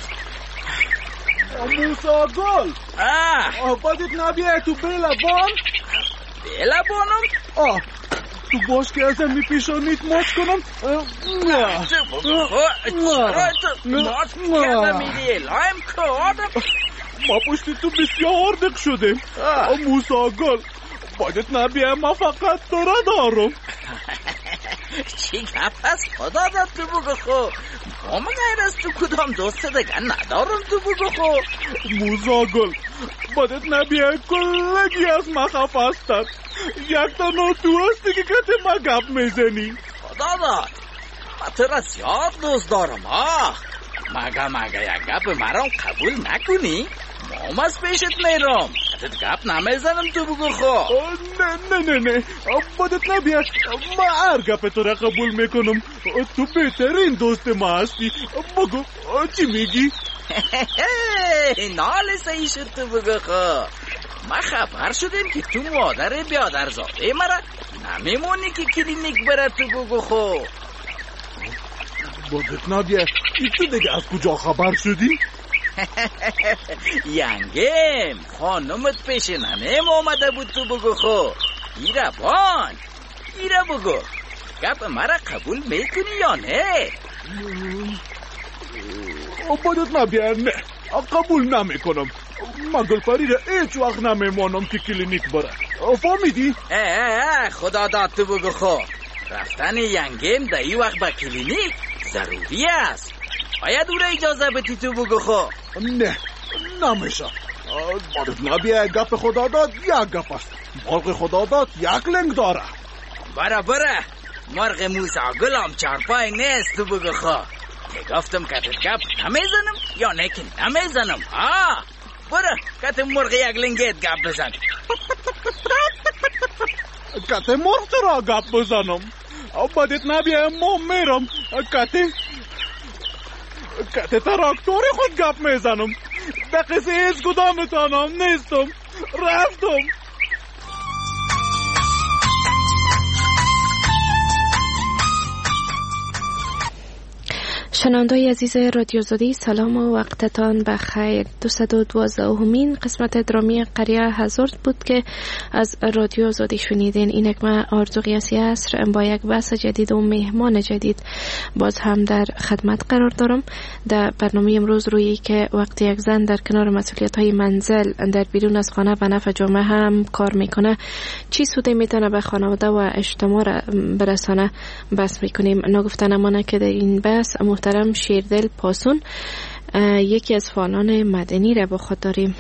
موسا گل آه بادت نبیه تو بیلبان؟ بیلبانم؟ آه تو باش که ازم میپیشانید ماچ کنم. نه تو بگو چرا تو ماچ کرده میری لایم کردم. ما پشتی تو بسیار دق شدیم. موسا گل بادت نبیه ما فقط تو را دارم. چی گپ هست خدا داد تو بگو خو. ما غیر از تو کدام دوست دیگه ندارم تو بگو خو. موسا گل بادت نبیه کلگی از ما خف هستد. یک تا نو تو هستی که کتی ما گپ میزنی. خدا داد ما تو را زیاد دوست دارم. آه مگه مگه یک گپ مرام قبول نکنی؟ ما از پیشت میرم کتت گپ نمیزنم تو بگو خو. نه نه نه نه بادت نبیه ما هر گپ تو را قبول میکنم. تو بهترین دوست ما هستی. بگو چی میگی؟ نال صحیح شد تو بگو خو. ما خبر شدیم که تو مادر بیادر زاده مرا نمیمونی که کلینیک بره تو بگو خو. بادت نبیه ای تو دیگه از کجا خبر شدی؟ ینگم خانمت پیش ننم آمده بود تو بگو خو. ایره بان ایره بگو گپ مرا قبول میکنی یا نه؟ بادت نبیه نه قبول نمیکنم. من گلپری را هیچ وقت نمیمانم که کلینیک بره. فهمیدی؟ اه خدا داد تو بگو خو. رفتن ینگم در این وقت به کلینیک ضروری است. باید او را اجازه بدی تو بگو خو. نه نمیشه. بادت نبیه گپ خدا داد یک گپ است. مرغ خدا داد یک لنگ داره. بره بره مرغ موسا گلم چارپای نیست تو بگو خو. که گفتم کتت گپ نمیزنم یا نه که نمیزنم. آه بره کت مرغ یک لنگیت گپ بزن. کت مرغ چرا گپ بزنم؟ بادت نبیه ما میرم کت کت تراکتوری خود گپ میزنم. دقیقه هیچ کدامتانم نیستم. رفتم. شنوندای عزیز رادیو آزادی، سلام و وقتتان بخیر. دویست و دوازدهمین قسمت درامی قریه هزار بود که از رادیو آزادی شنیدین. این یک ما آرزو قیاسی عصر با یک بحث جدید و مهمان جدید باز هم در خدمت قرار دارم. در برنامه امروز روی که وقتی یک زن در کنار مسئولیت های منزل در بیرون از خانه به نفع جامعه هم کار میکنه چی سودی میتونه به خانواده و اجتماع برسانه بحث میکنیم. نگفته نمانه که در این بحث محترم شیردل پاسون یکی از فعالان مدنی را با خود داریم.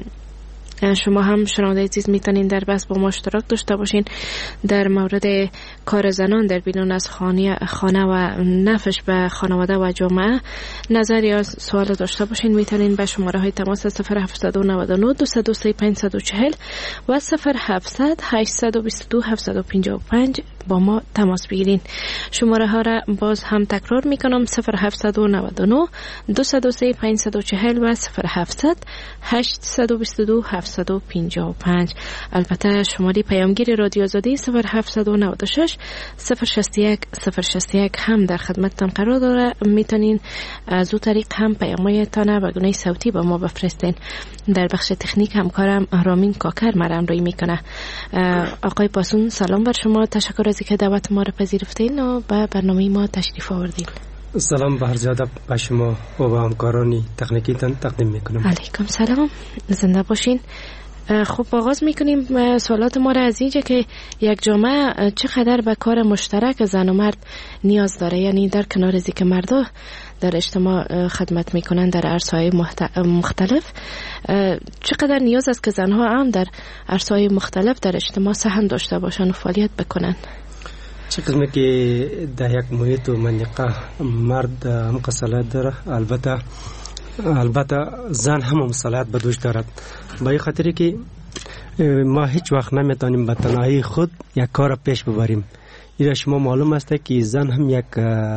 شما هم شنونده عزیز میتونین در بحث با ما اشتراک داشته باشین در مورد کار زنان در بیرون از خانه خانه و نفعش به خانواده و جامعه نظر یا سوال داشته باشین. میتونین به شماره های تماس صفر هفت نه نه دو صفر سه پنج چهار صفر و صفر هفت هشت دو دو هفت پنج پنج با ما تماس بگیرین. شماره ها را باز هم تکرار میکنم: صفر هفت نه نه دو صفر سه پنج چهار صفر و صفر هفت هشت دو دو هفت پنج پنج. البته شماره پیامگیر رادیو آزادی صفر هفت نه شش صفر شصت یک صفر شصت یک هم در خدمتتان قرار داره. میتونین از او طریق هم پیامایتان به گونه صوتی با ما بفرستین. در بخش تکنیک همکارم رامین کاکر مرا همراهی میکنه. آقای پاسون سلام بر شما، تشکر از اینکه دعوت ما را پذیرفتین و به برنامه ما تشریف آوردین. سلام بر زیاده به شما و به همکارانی تکنیکی تان تقدیم میکنم. علیکم سلام، زنده باشین. خب آغاز میکنیم سوالات ما را از اینجا که یک جامعه چقدر به کار مشترک زن و مرد نیاز داره، یعنی در کنار از اینکه مردا در اجتماع خدمت میکنن در عرصه‌های مختلف، چقدر نیاز است که زنها هم در عرصه‌های مختلف در اجتماع سهم داشته باشن و فعالیت بکنن. چه قسمه که در یک محیط و منطقه مرد هم صلاحیت داره، البته البته زن هم صلاحیت به دوش دارد. به این خاطری که ما هیچ وقت نمیتونیم به تنهایی خود یک کار پیش ببریم. این شما معلوم است که زن هم یک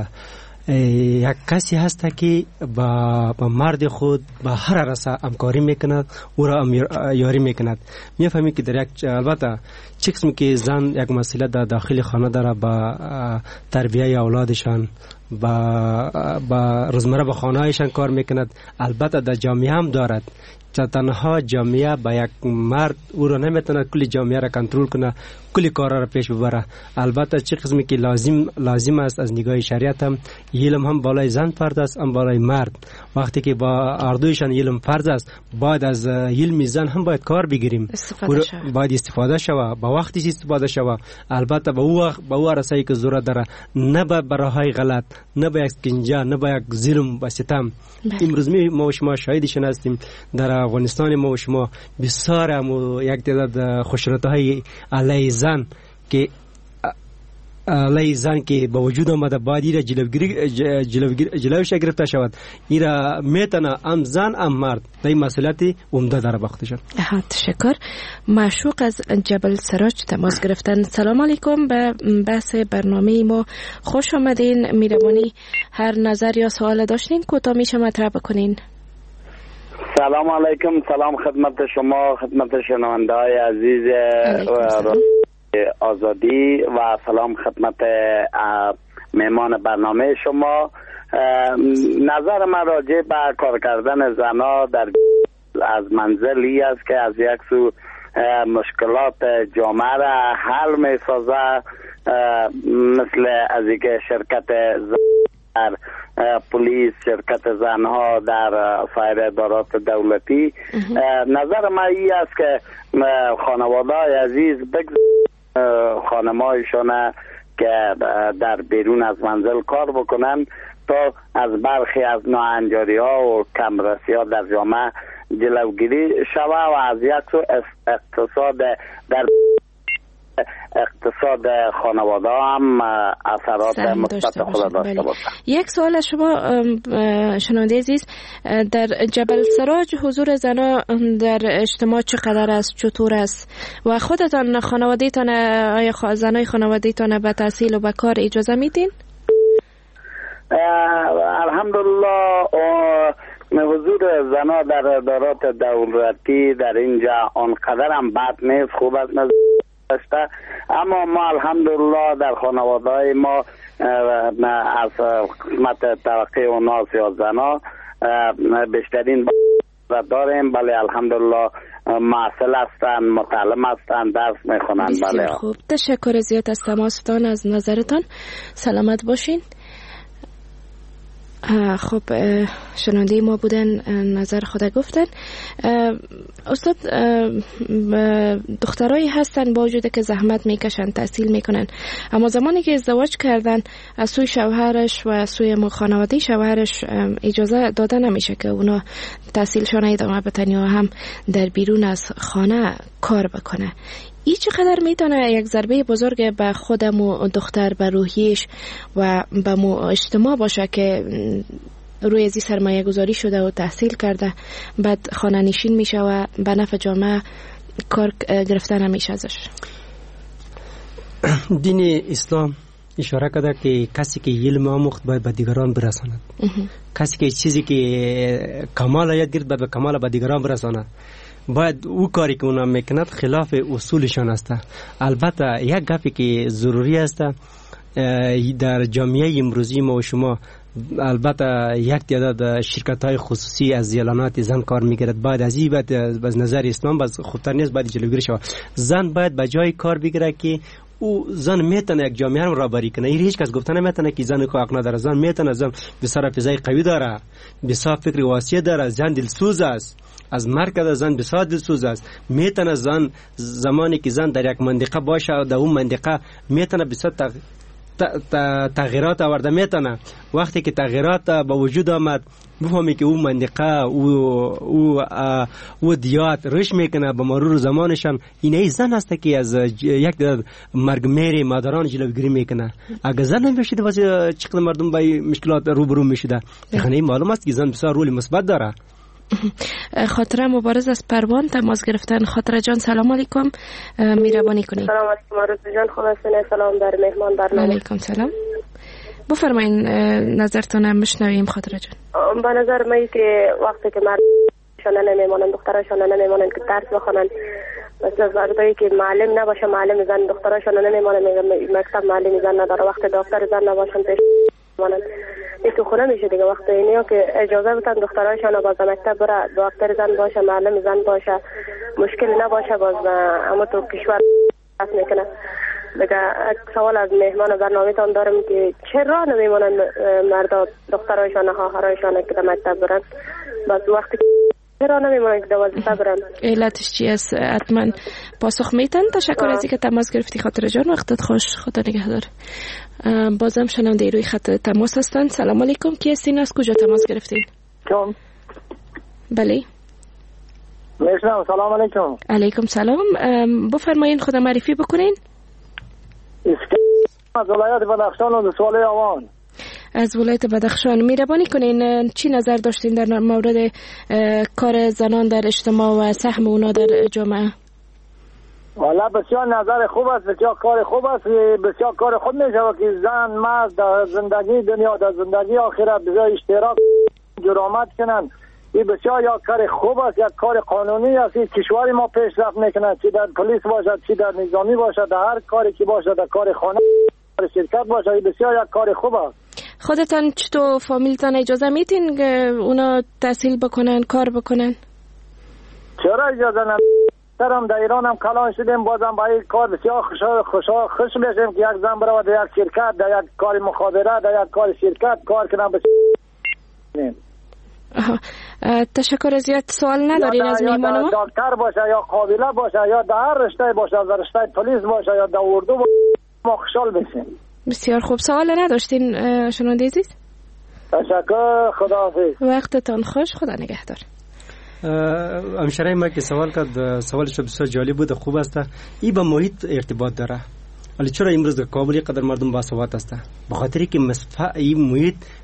یک کسی هست که با, با مرد خود با هر رسا همکاری میکند، او را یاری میکند. میفهمی که در یک البته چه قسمی که زن یک مسئله در داخل خانه داره، با تربیه اولادشان، با با روزمره به خانهایشان کار میکند. البته در جامعه هم دارد. تنها جامعه با یک مرد او را نمیتونه کلی جامعه را کنترل کنه، کلی کارا را پیش ببره. البته چه قسمی که لازم لازم است از نگاه شریعت هم علم هم بالای زن فرض است، هم بالای مرد. وقتی که با اردویشان علم فرض است، باید از علم زن هم باید کار بگیریم، باید استفاده شود، با وقتش استفاده شود. البته با او با او رسایی که ضرورت داره، نه به راههای غلط، نه به یک کنجا، نه به یک ظلم و ستم. امروز ما و شما شاهدشان هستیم در افغانستان. ما و شما بسیار هم یک تعداد خشونت‌های علیه زن که علیه زن که با وجود آمده باید ایره جلوگیری جلوگیری جلوش گرفته شود. ایره میتونه هم زن هم مرد در این مسئولیت عمده داره وقتشان. تشکر. معشوق از جبل سراج تماس گرفتن. سلام علیکم، به بحث برنامه ما خوش آمدین. میروانی هر نظر یا سوال داشتین کوتاه میشه مطرح بکنین. سلام علیکم، سلام خدمت شما، خدمت شنونده های عزیز آزادی و سلام خدمت مهمان برنامه شما. نظر من راجع به کار کردن زنها در از منزلی است که از یک سو مشکلات جامعه را حل می سازه، مثل از اینکه شرکت در پلیس، شرکت زنها در سایر ادارات دولتی. نظر من این است که خانواده عزیز بگذارن خانمایشان که در بیرون از منزل کار بکنن تا از برخی از ناهنجاری ها و کمرسی ها در جامعه جلوگیری شود و از یک سو اقتصاد در اقتصاد خانواده هم اثرات مثبت خود داشته باشه. یک سوال از شما شنونده عزیز، در جبل سراج حضور زنا در اجتماع چقدر است، چطور است و خودتان خانواده‌تان آیا زنای خانواده‌تان به تحصیل و به کار اجازه میدین؟ الحمدلله حضور زنا در ادارات دولتی در اینجا آنقدر هم بد نیست، خوب است، اما ما الحمدلله در خانواده های ما از قسمت طبقه اوناس یا زنا بیشترین را داریم. بله الحمدلله معسل هستند، متعلم هستند، درس میخونند. بسیار بله خوب، تشکر زیاد از تماستان، از نظرتان. سلامت باشین. خب شنونده ما بودن، نظر خود گفتن. استاد، دخترایی هستن با وجود که زحمت میکشن، تحصیل میکنن، اما زمانی که ازدواج کردن از سوی شوهرش و از سوی خانواده شوهرش اجازه داده نمیشه که اونا تحصیلشان ادامه بدن یا هم در بیرون از خانه کار بکنه. این چقدر میتونه یک ضربه بزرگ به خودم و دختر، به روحیش و به مو اجتماع باشه که روی ازی سرمایه گذاری شده و تحصیل کرده، بعد خانه نشین میشه و به نفع جامعه کار گرفته نمیشه ازش. دین اسلام اشاره کرده که کسی که علم آموخت باید به دیگران برساند. کسی که چیزی که کمال یاد گرفت باید به کمال به دیگران برساند. باید او کاری که اونا میکند خلاف اصولشان است. البته یک گپی که ضروری است در جامعه امروزی ما و شما، البته یک تعداد شرکت های خصوصی از اعلانات زن کار میگیرد. باید از این باید از نظر اسلام باز خوبتر نیست، باید جلوگیری شود. زن باید به جای کار بگیره که او زن میتونه یک جامعه رو رهبری کنه. این هیچ کس گفته نمیتونه که زن کو حق نداره. زن میتونه، زن بسیار فضای قوی داره، بسیار فکر واسع داره، زن دلسوز است، از مرکز زن بسیار دلسوز است. میتونه زن زمانی که زن در یک منطقه باشه در اون منطقه میتونه بسیار تغییرات آورده. میتونه وقتی که تغییرات با وجود آمد بفهمی که اون منطقه او او او دیات رشد میکنه به مرور زمانشان. این ای زن است که از یک مرگ میری مادران جلوگیری میکنه. اگر زن نمیشد واسه چقدر مردم با مشکلات روبرو میشده. یعنی معلوم است که زن بسیار رول مثبت داره. خاطره مبارز از پروان تماس گرفتن. خاطره جان سلام علیکم، مهربانی کنید. سلام علیکم آرزو جان، خلاصه سلام در مهمان برنامه. علیکم سلام، بفرمایید نظرتون میشنویم. خاطره جان، به نظر من که وقتی که مردشان نمیمونن، دخترشان نمیمونن که درس بخونن، مثلا وقتی که معلم نباشه معلم زن، دخترشان نمیمونن مکتب معلم زن نداره، وقتی دکتر زن نباشن پیش مانن این تو خونه میشه دیگه. وقتی اینیا که اجازه بدن دخترایشان باز مکتب بره، دکتر زن باشه، معلم زن باشه، مشکل نباشه، باز اما تو کشور بس میکنه دیگه. سوال از مهمان برنامه تان دارم که چرا نمیمونن مردا دخترایشان خواهرایشان که در مکتب برن، باز وقتی چرا نمیمونن که دوازده برن؟ علتش چی است؟ حتما پاسخ میتن. تشکر از اینکه تماس گرفتی خاطر جان، وقتت خوش، خدا نگهدار. بازم شنونده روی خط تماس هستند. سلام علیکم، کی هستین؟ از کجا تماس گرفتین؟ کم بله میشنم. سلام علیکم. علیکم سلام، بفرمایین خود معرفی بکنین. از ولایت بدخشان و سوال آوان. از ولایت بدخشان، مهربانی کنین چی نظر داشتین در مورد کار زنان در اجتماع و سهم اونا در جامعه؟ والا بسیار نظر خوب است، بسیار کار خوب است، بسیار کار خوب میشه که زن مرد در زندگی دنیا در زندگی آخرت بسیار اشتراک جرامت کنن. این بسیار یک کار خوب است، یک کار قانونی است. کشور ما پیشرفت میکنه، چی در پلیس باشد، چی در نظامی باشد، در هر کاری که باشد، در کار خانه، در شرکت باشد، این بسیار یک کار خوب است. خودتان چطور فامیلتان اجازه میتین که اونا تحصیل بکنن، کار بکنن؟ چرا اجازه نمیدن؟ هم در ایران هم کلان شدیم، بازم با این کار بسیار خوش خوش خوش بشیم که یک زن برای در یک شرکت، در یک کار مخابره، در یک کار شرکت کار کنم. بسیار تشکر زیاد. سوال ندارین از مهمان ما؟ دکتر باشه یا قابله باشه یا در هر رشته باشه، در رشته پلیس باشه یا در اردو باشه، ما خوشحال بشیم. بسیار خوب. سوال نداشتین شنونده عزیز؟ تشکر، خداحافظ. وقتتان خوش، خدا نگهدار. همشرای ما که سوال کرد، سوالش بسیار جالب بود، خوب است. این با محیط ارتباط داره. ولی چرا امروز در کابل قدر مردم باسواد است؟ به خاطری که این محیط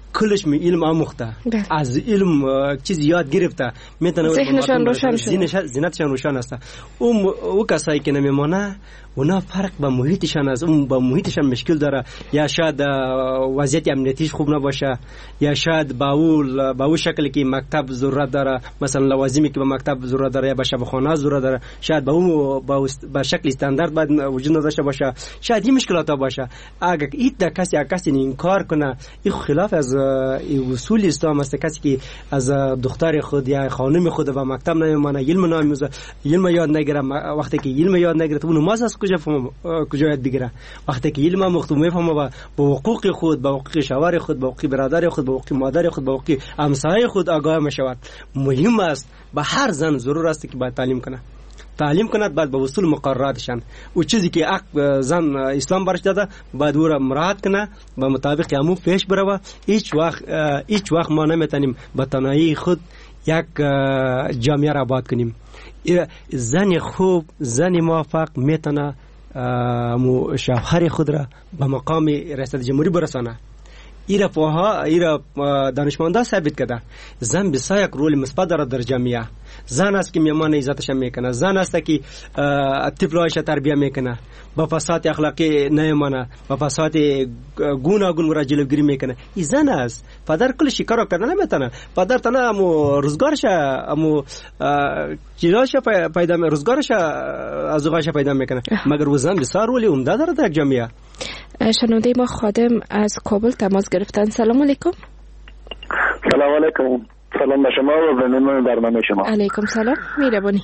کلش می علم آموخته از علم چیز یاد گرفته میتونه ذهنشان روشن شده ذهنشان روشن است. اون او کسایی که نمیمونه اونا فرق به محیطشان از اون با محیطشان مشکل داره، یا شاید وضعیت امنیتیش خوب نباشه، یا شاید با اول با اون شکلی که مکتب ضرورت داره، مثلا لوازمی که به مکتب ضرورت داره یا به شبخانه ضرورت داره، شاید با اون با با شکل استاندارد باید وجود نداشته باشه، شاید این مشکلات باشه. اگه این کسی یا کسی انکار کنه این خلاف از اصول اسلام است. کسی که از دختر خود یا خانم خود به مکتب نمیمونه، علم نمی‌آموزه، علم یاد نگیره، وقتی که علم یاد نگیره اون نماز از کجا فهم کجا یاد بگیره؟ وقتی که علم آموخته میفهمه با حقوق خود، با حقوق شوهر خود، با حقوق برادر خود، با حقوق مادر خود، با حقوق همسایه خود آگاه میشود. مهم است به هر زن ضرور است که باید تعلیم کنه، تعلیم کند، بعد به اصول مقرراتشان و چیزی که حق زن اسلام برش داده باید او را مراعات کنه، به مطابق همون پیش بره. هیچ وقت هیچ وقت ما نمیتونیم به تنهایی خود یک جامعه را آباد کنیم. زن خوب، زن موفق میتونه شوهر خود را به مقام ریاست جمهوری برسانه. ایرا پوها ایرا دانشمندا ثابت کرده زن بسیار یک رول مثبت دارد در جامعه. زن است که میمان عزتش میکنه، زن است که طفلایش تربیت میکنه، با فساد اخلاقی نمیمانه، با فساد گوناگون را جلوگیری میکنه. این زن است. پدر کل شکار کردن نمیتونه. پدر تنها امو روزگارش امو چیزاش پیدا می روزگارش از اوغاش پیدا میکنه، مگر زن بسیار رولی عمده داره در جامعه. شنونده ما خادم از کابل تماس گرفتن. سلام علیکم. سلام علیکم. سلام به شما و به نام برنامه شما. علیکم سلام. میربانی.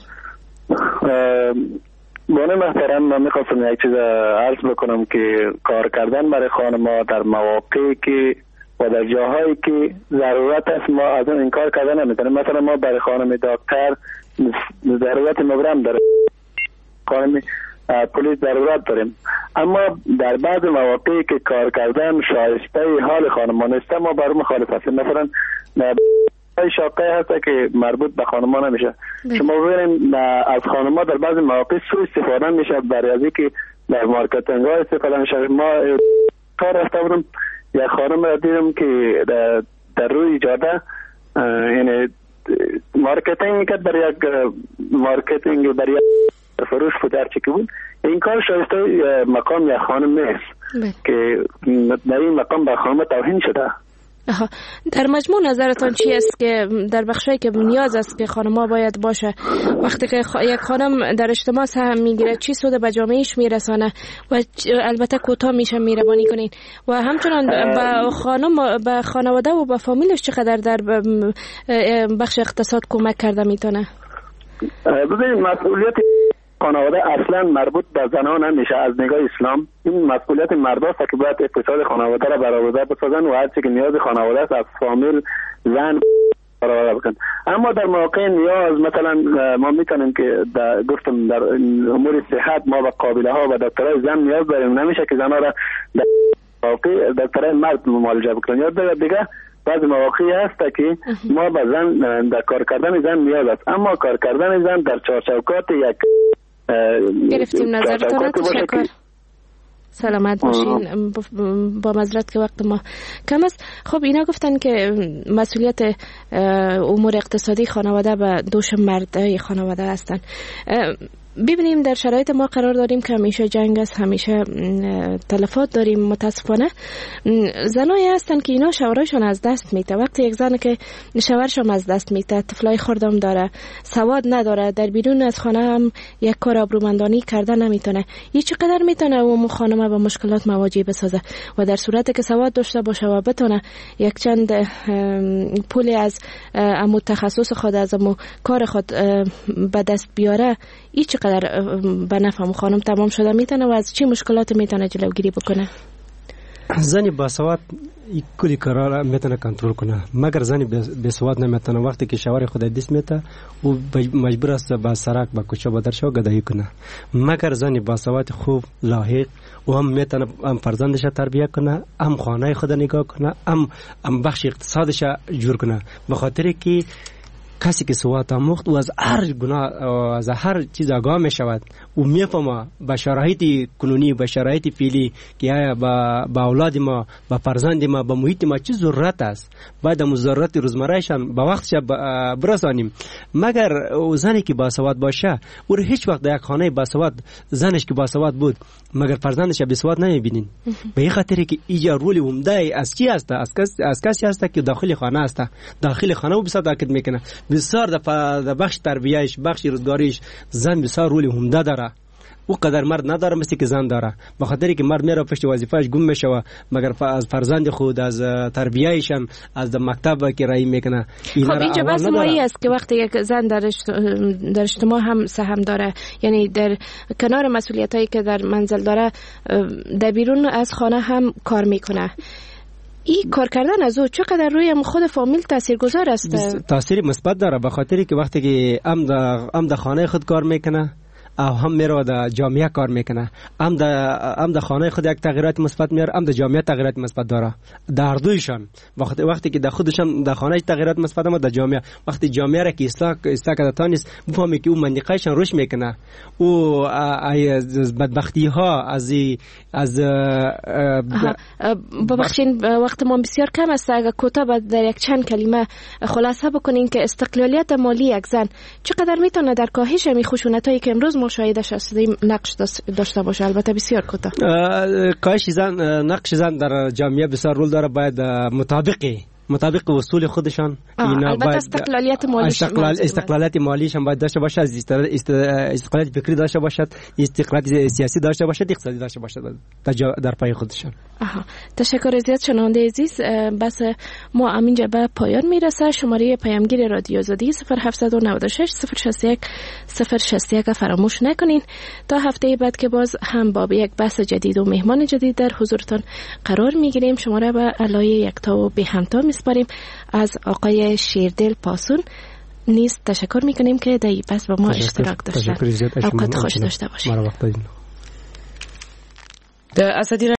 بانه محترم، من میخواستم یک چیز عرض بکنم که کار کردن برای خانم‌ها در مواقعی که و در جاهایی که ضرورت است ما از اون انکار کردن نمیتونیم. مثلا ما برای خانم دکتر ضرورت مبرم داره، خانم پلیس ضرورت داریم، اما در بعض مواقعی که کار کردن شایسته حال خانمان است ما برای مخالف هستیم. مثلا شاقه هست که مربوط به خانمان نمیشه. شما ببینید از خانمان در بعض مواقع سوء استفاده میشه برای از اینکه در مارکتینگ ها استفاده میشه. ما کار رفته بودم یک خانم را دیدم که در, در روی جاده یعنی مارکتینگ میکرد برای یک مارکتینگ برای فروش پدرچه که بود. این کار شایسته مقام یک خانم نیست که در این مقام به خانم توهین شده. آها. در مجموع نظرتان چی است که در بخشی که نیاز است که خانم‌ها باید باشه وقتی که خ... یک خانم در اجتماع سهم میگیره چی سود به جامعهش میرسانه و البته کوتاه میشه میربانی کنین و همچنان به خانم به خانواده و به فامیلش چقدر در بخش اقتصاد کمک کرده میتونه؟ ببینید مسئولیت خانواده اصلا مربوط به زنان نمیشه. از نگاه اسلام این مسئولیت مرداست که باید اقتصاد خانواده را برآورده بسازن و هر چی که نیاز خانواده است از فامیل زن برآورده بکنن. اما در مواقع نیاز مثلا ما میتونیم که در گفتم در امور صحت ما به قابله ها و دکترای زن نیاز داریم، نمیشه که زنها را در مواقع دکترای مرد معالجه بکنن. یاد دیگه بعض مواقعی هست که ما به زن در کار کردن زن نیاز است، اما کار کردن زن در چارچوکات یک گرفتیم نظرتان. تشکر. سلامت باشین. با معذرت که وقت ما کم است. خب اینا گفتن که مسئولیت امور اقتصادی خانواده به دوش مردای خانواده هستن. ببینیم در شرایط ما قرار داریم که همیشه جنگ است، همیشه تلفات داریم. متاسفانه زنایی هستن که اینا شوهرشون از دست میده. وقتی یک زن که شوهرشم از دست میده، طفلای خردم داره، سواد نداره، در بیرون از خانه هم یک کار آبرومندانه کردن نمیتونه، این چقدر میتونه اون خانم با مشکلات مواجه بسازه. و در صورتی که سواد داشته باشه و بتونه یک چند پولی از امو تخصص خود از امو کار خود به دست بیاره، این چقدر به نفع خانم تمام شده میتونه و از چی مشکلات میتونه جلوگیری بکنه؟ زنی با سواد کلی کارا را میتونه کنترل کنه، مگر زنی به سواد نمیتونه. وقتی که شوهر خود دست میته او مجبور است با سرک با کوچه با درشو گدایی کنه. مگر زنی با سواد خوب لاحق و هم میتونه هم فرزندش تربیت کنه، هم خانه خود نگاه کنه، هم هم بخش اقتصادش جور کنه. به خاطر که کسی که سواد آموخت و از هر گناه از هر چیز آگاه می شود و میفهمه به شرایط کنونی به شرایط فعلی که آیا با با اولاد ما با فرزند ما با محیط ما چه ضرورت است باید هم ضرورت روزمرهشان با وقتش برسانیم. مگر زنی که با سواد باشه او هیچ وقت در یک خانه با سواد زنش که با سواد بود مگر فرزندش به سواد نمیبینین. به این خاطر که اینجا رول عمده از کی است؟ از کس از کسی است که داخل خانه است. داخل خانه او بسیار تاکید میکنه. بسیار در بخش تربیهش بخش روزگاریش زن بسیار رولی عمده داره. او قدر مرد نداره مثل که زن داره. به خاطر که مرد میره پشت وظیفه‌اش گم میشه مگر از فرزند خود از تربیه‌ایشان از مکتب که رای میکنه. خب اینجا بس مایی است که وقتی یک زن در در اجتماع هم سهم داره یعنی در کنار مسئولیتایی که در منزل داره در بیرون از خانه هم کار میکنه. این کار کردن از او چقدر روی خود فامیل تاثیرگذار است؟ تاثیر مثبت داره به خاطر که وقتی که ام در ام در خانه خود کار میکنه او هم میره در جامعه کار میکنه ام در ام در خانه خود یک تغییرات مثبت میاره ام در جامعه تغییرات مثبت داره در دویشان. وقتی وقتی که در خودشان در خانه تغییرات مثبت ما در جامعه وقتی جامعه را که اصلاح اصلاح کرده نیست بفهمی که اون منطقهشان رشد میکنه او از بدبختی ها از از ببخشید وقت ما بسیار کم است. اگر کوتاه در یک چند کلمه خلاصه بکنین که استقلالیت مالی یک زن چقدر میتونه در کاهش می خشونتایی که امروز مشاهدهش هستیم نقش داشته باشه؟ البته بسیار کوتاه. کاهش زن نقش زن در جامعه بسیار رول داره. باید مطابقی مطابق اصول خودشان اینا باید استقلالیت مالی استقلال استقلالیت مالیش هم باید داشته باشه استقلالیت فکری داشته باشد استقلالیت سیاسی داشته باشد اقتصادی داشته باشد در پای خودشان. آها تشکر زیاد شنونده عزیز. بس ما همینجا به پایان میرسه. شماره پیامگیر رادیو آزادی صفر هفت نه شش صفر شصت و یک صفر شصت و یک فراموش نکنین. تا هفته بعد که باز هم با یک بحث جدید و مهمان جدید در حضورتان قرار میگیریم. شما را به علای یکتا و به همتا میسپاریم. از آقای شیردل پاسون نیز تشکر میکنیم که در این بحث با ما اشتراک داشتن. اوقات خوش داشته باشید.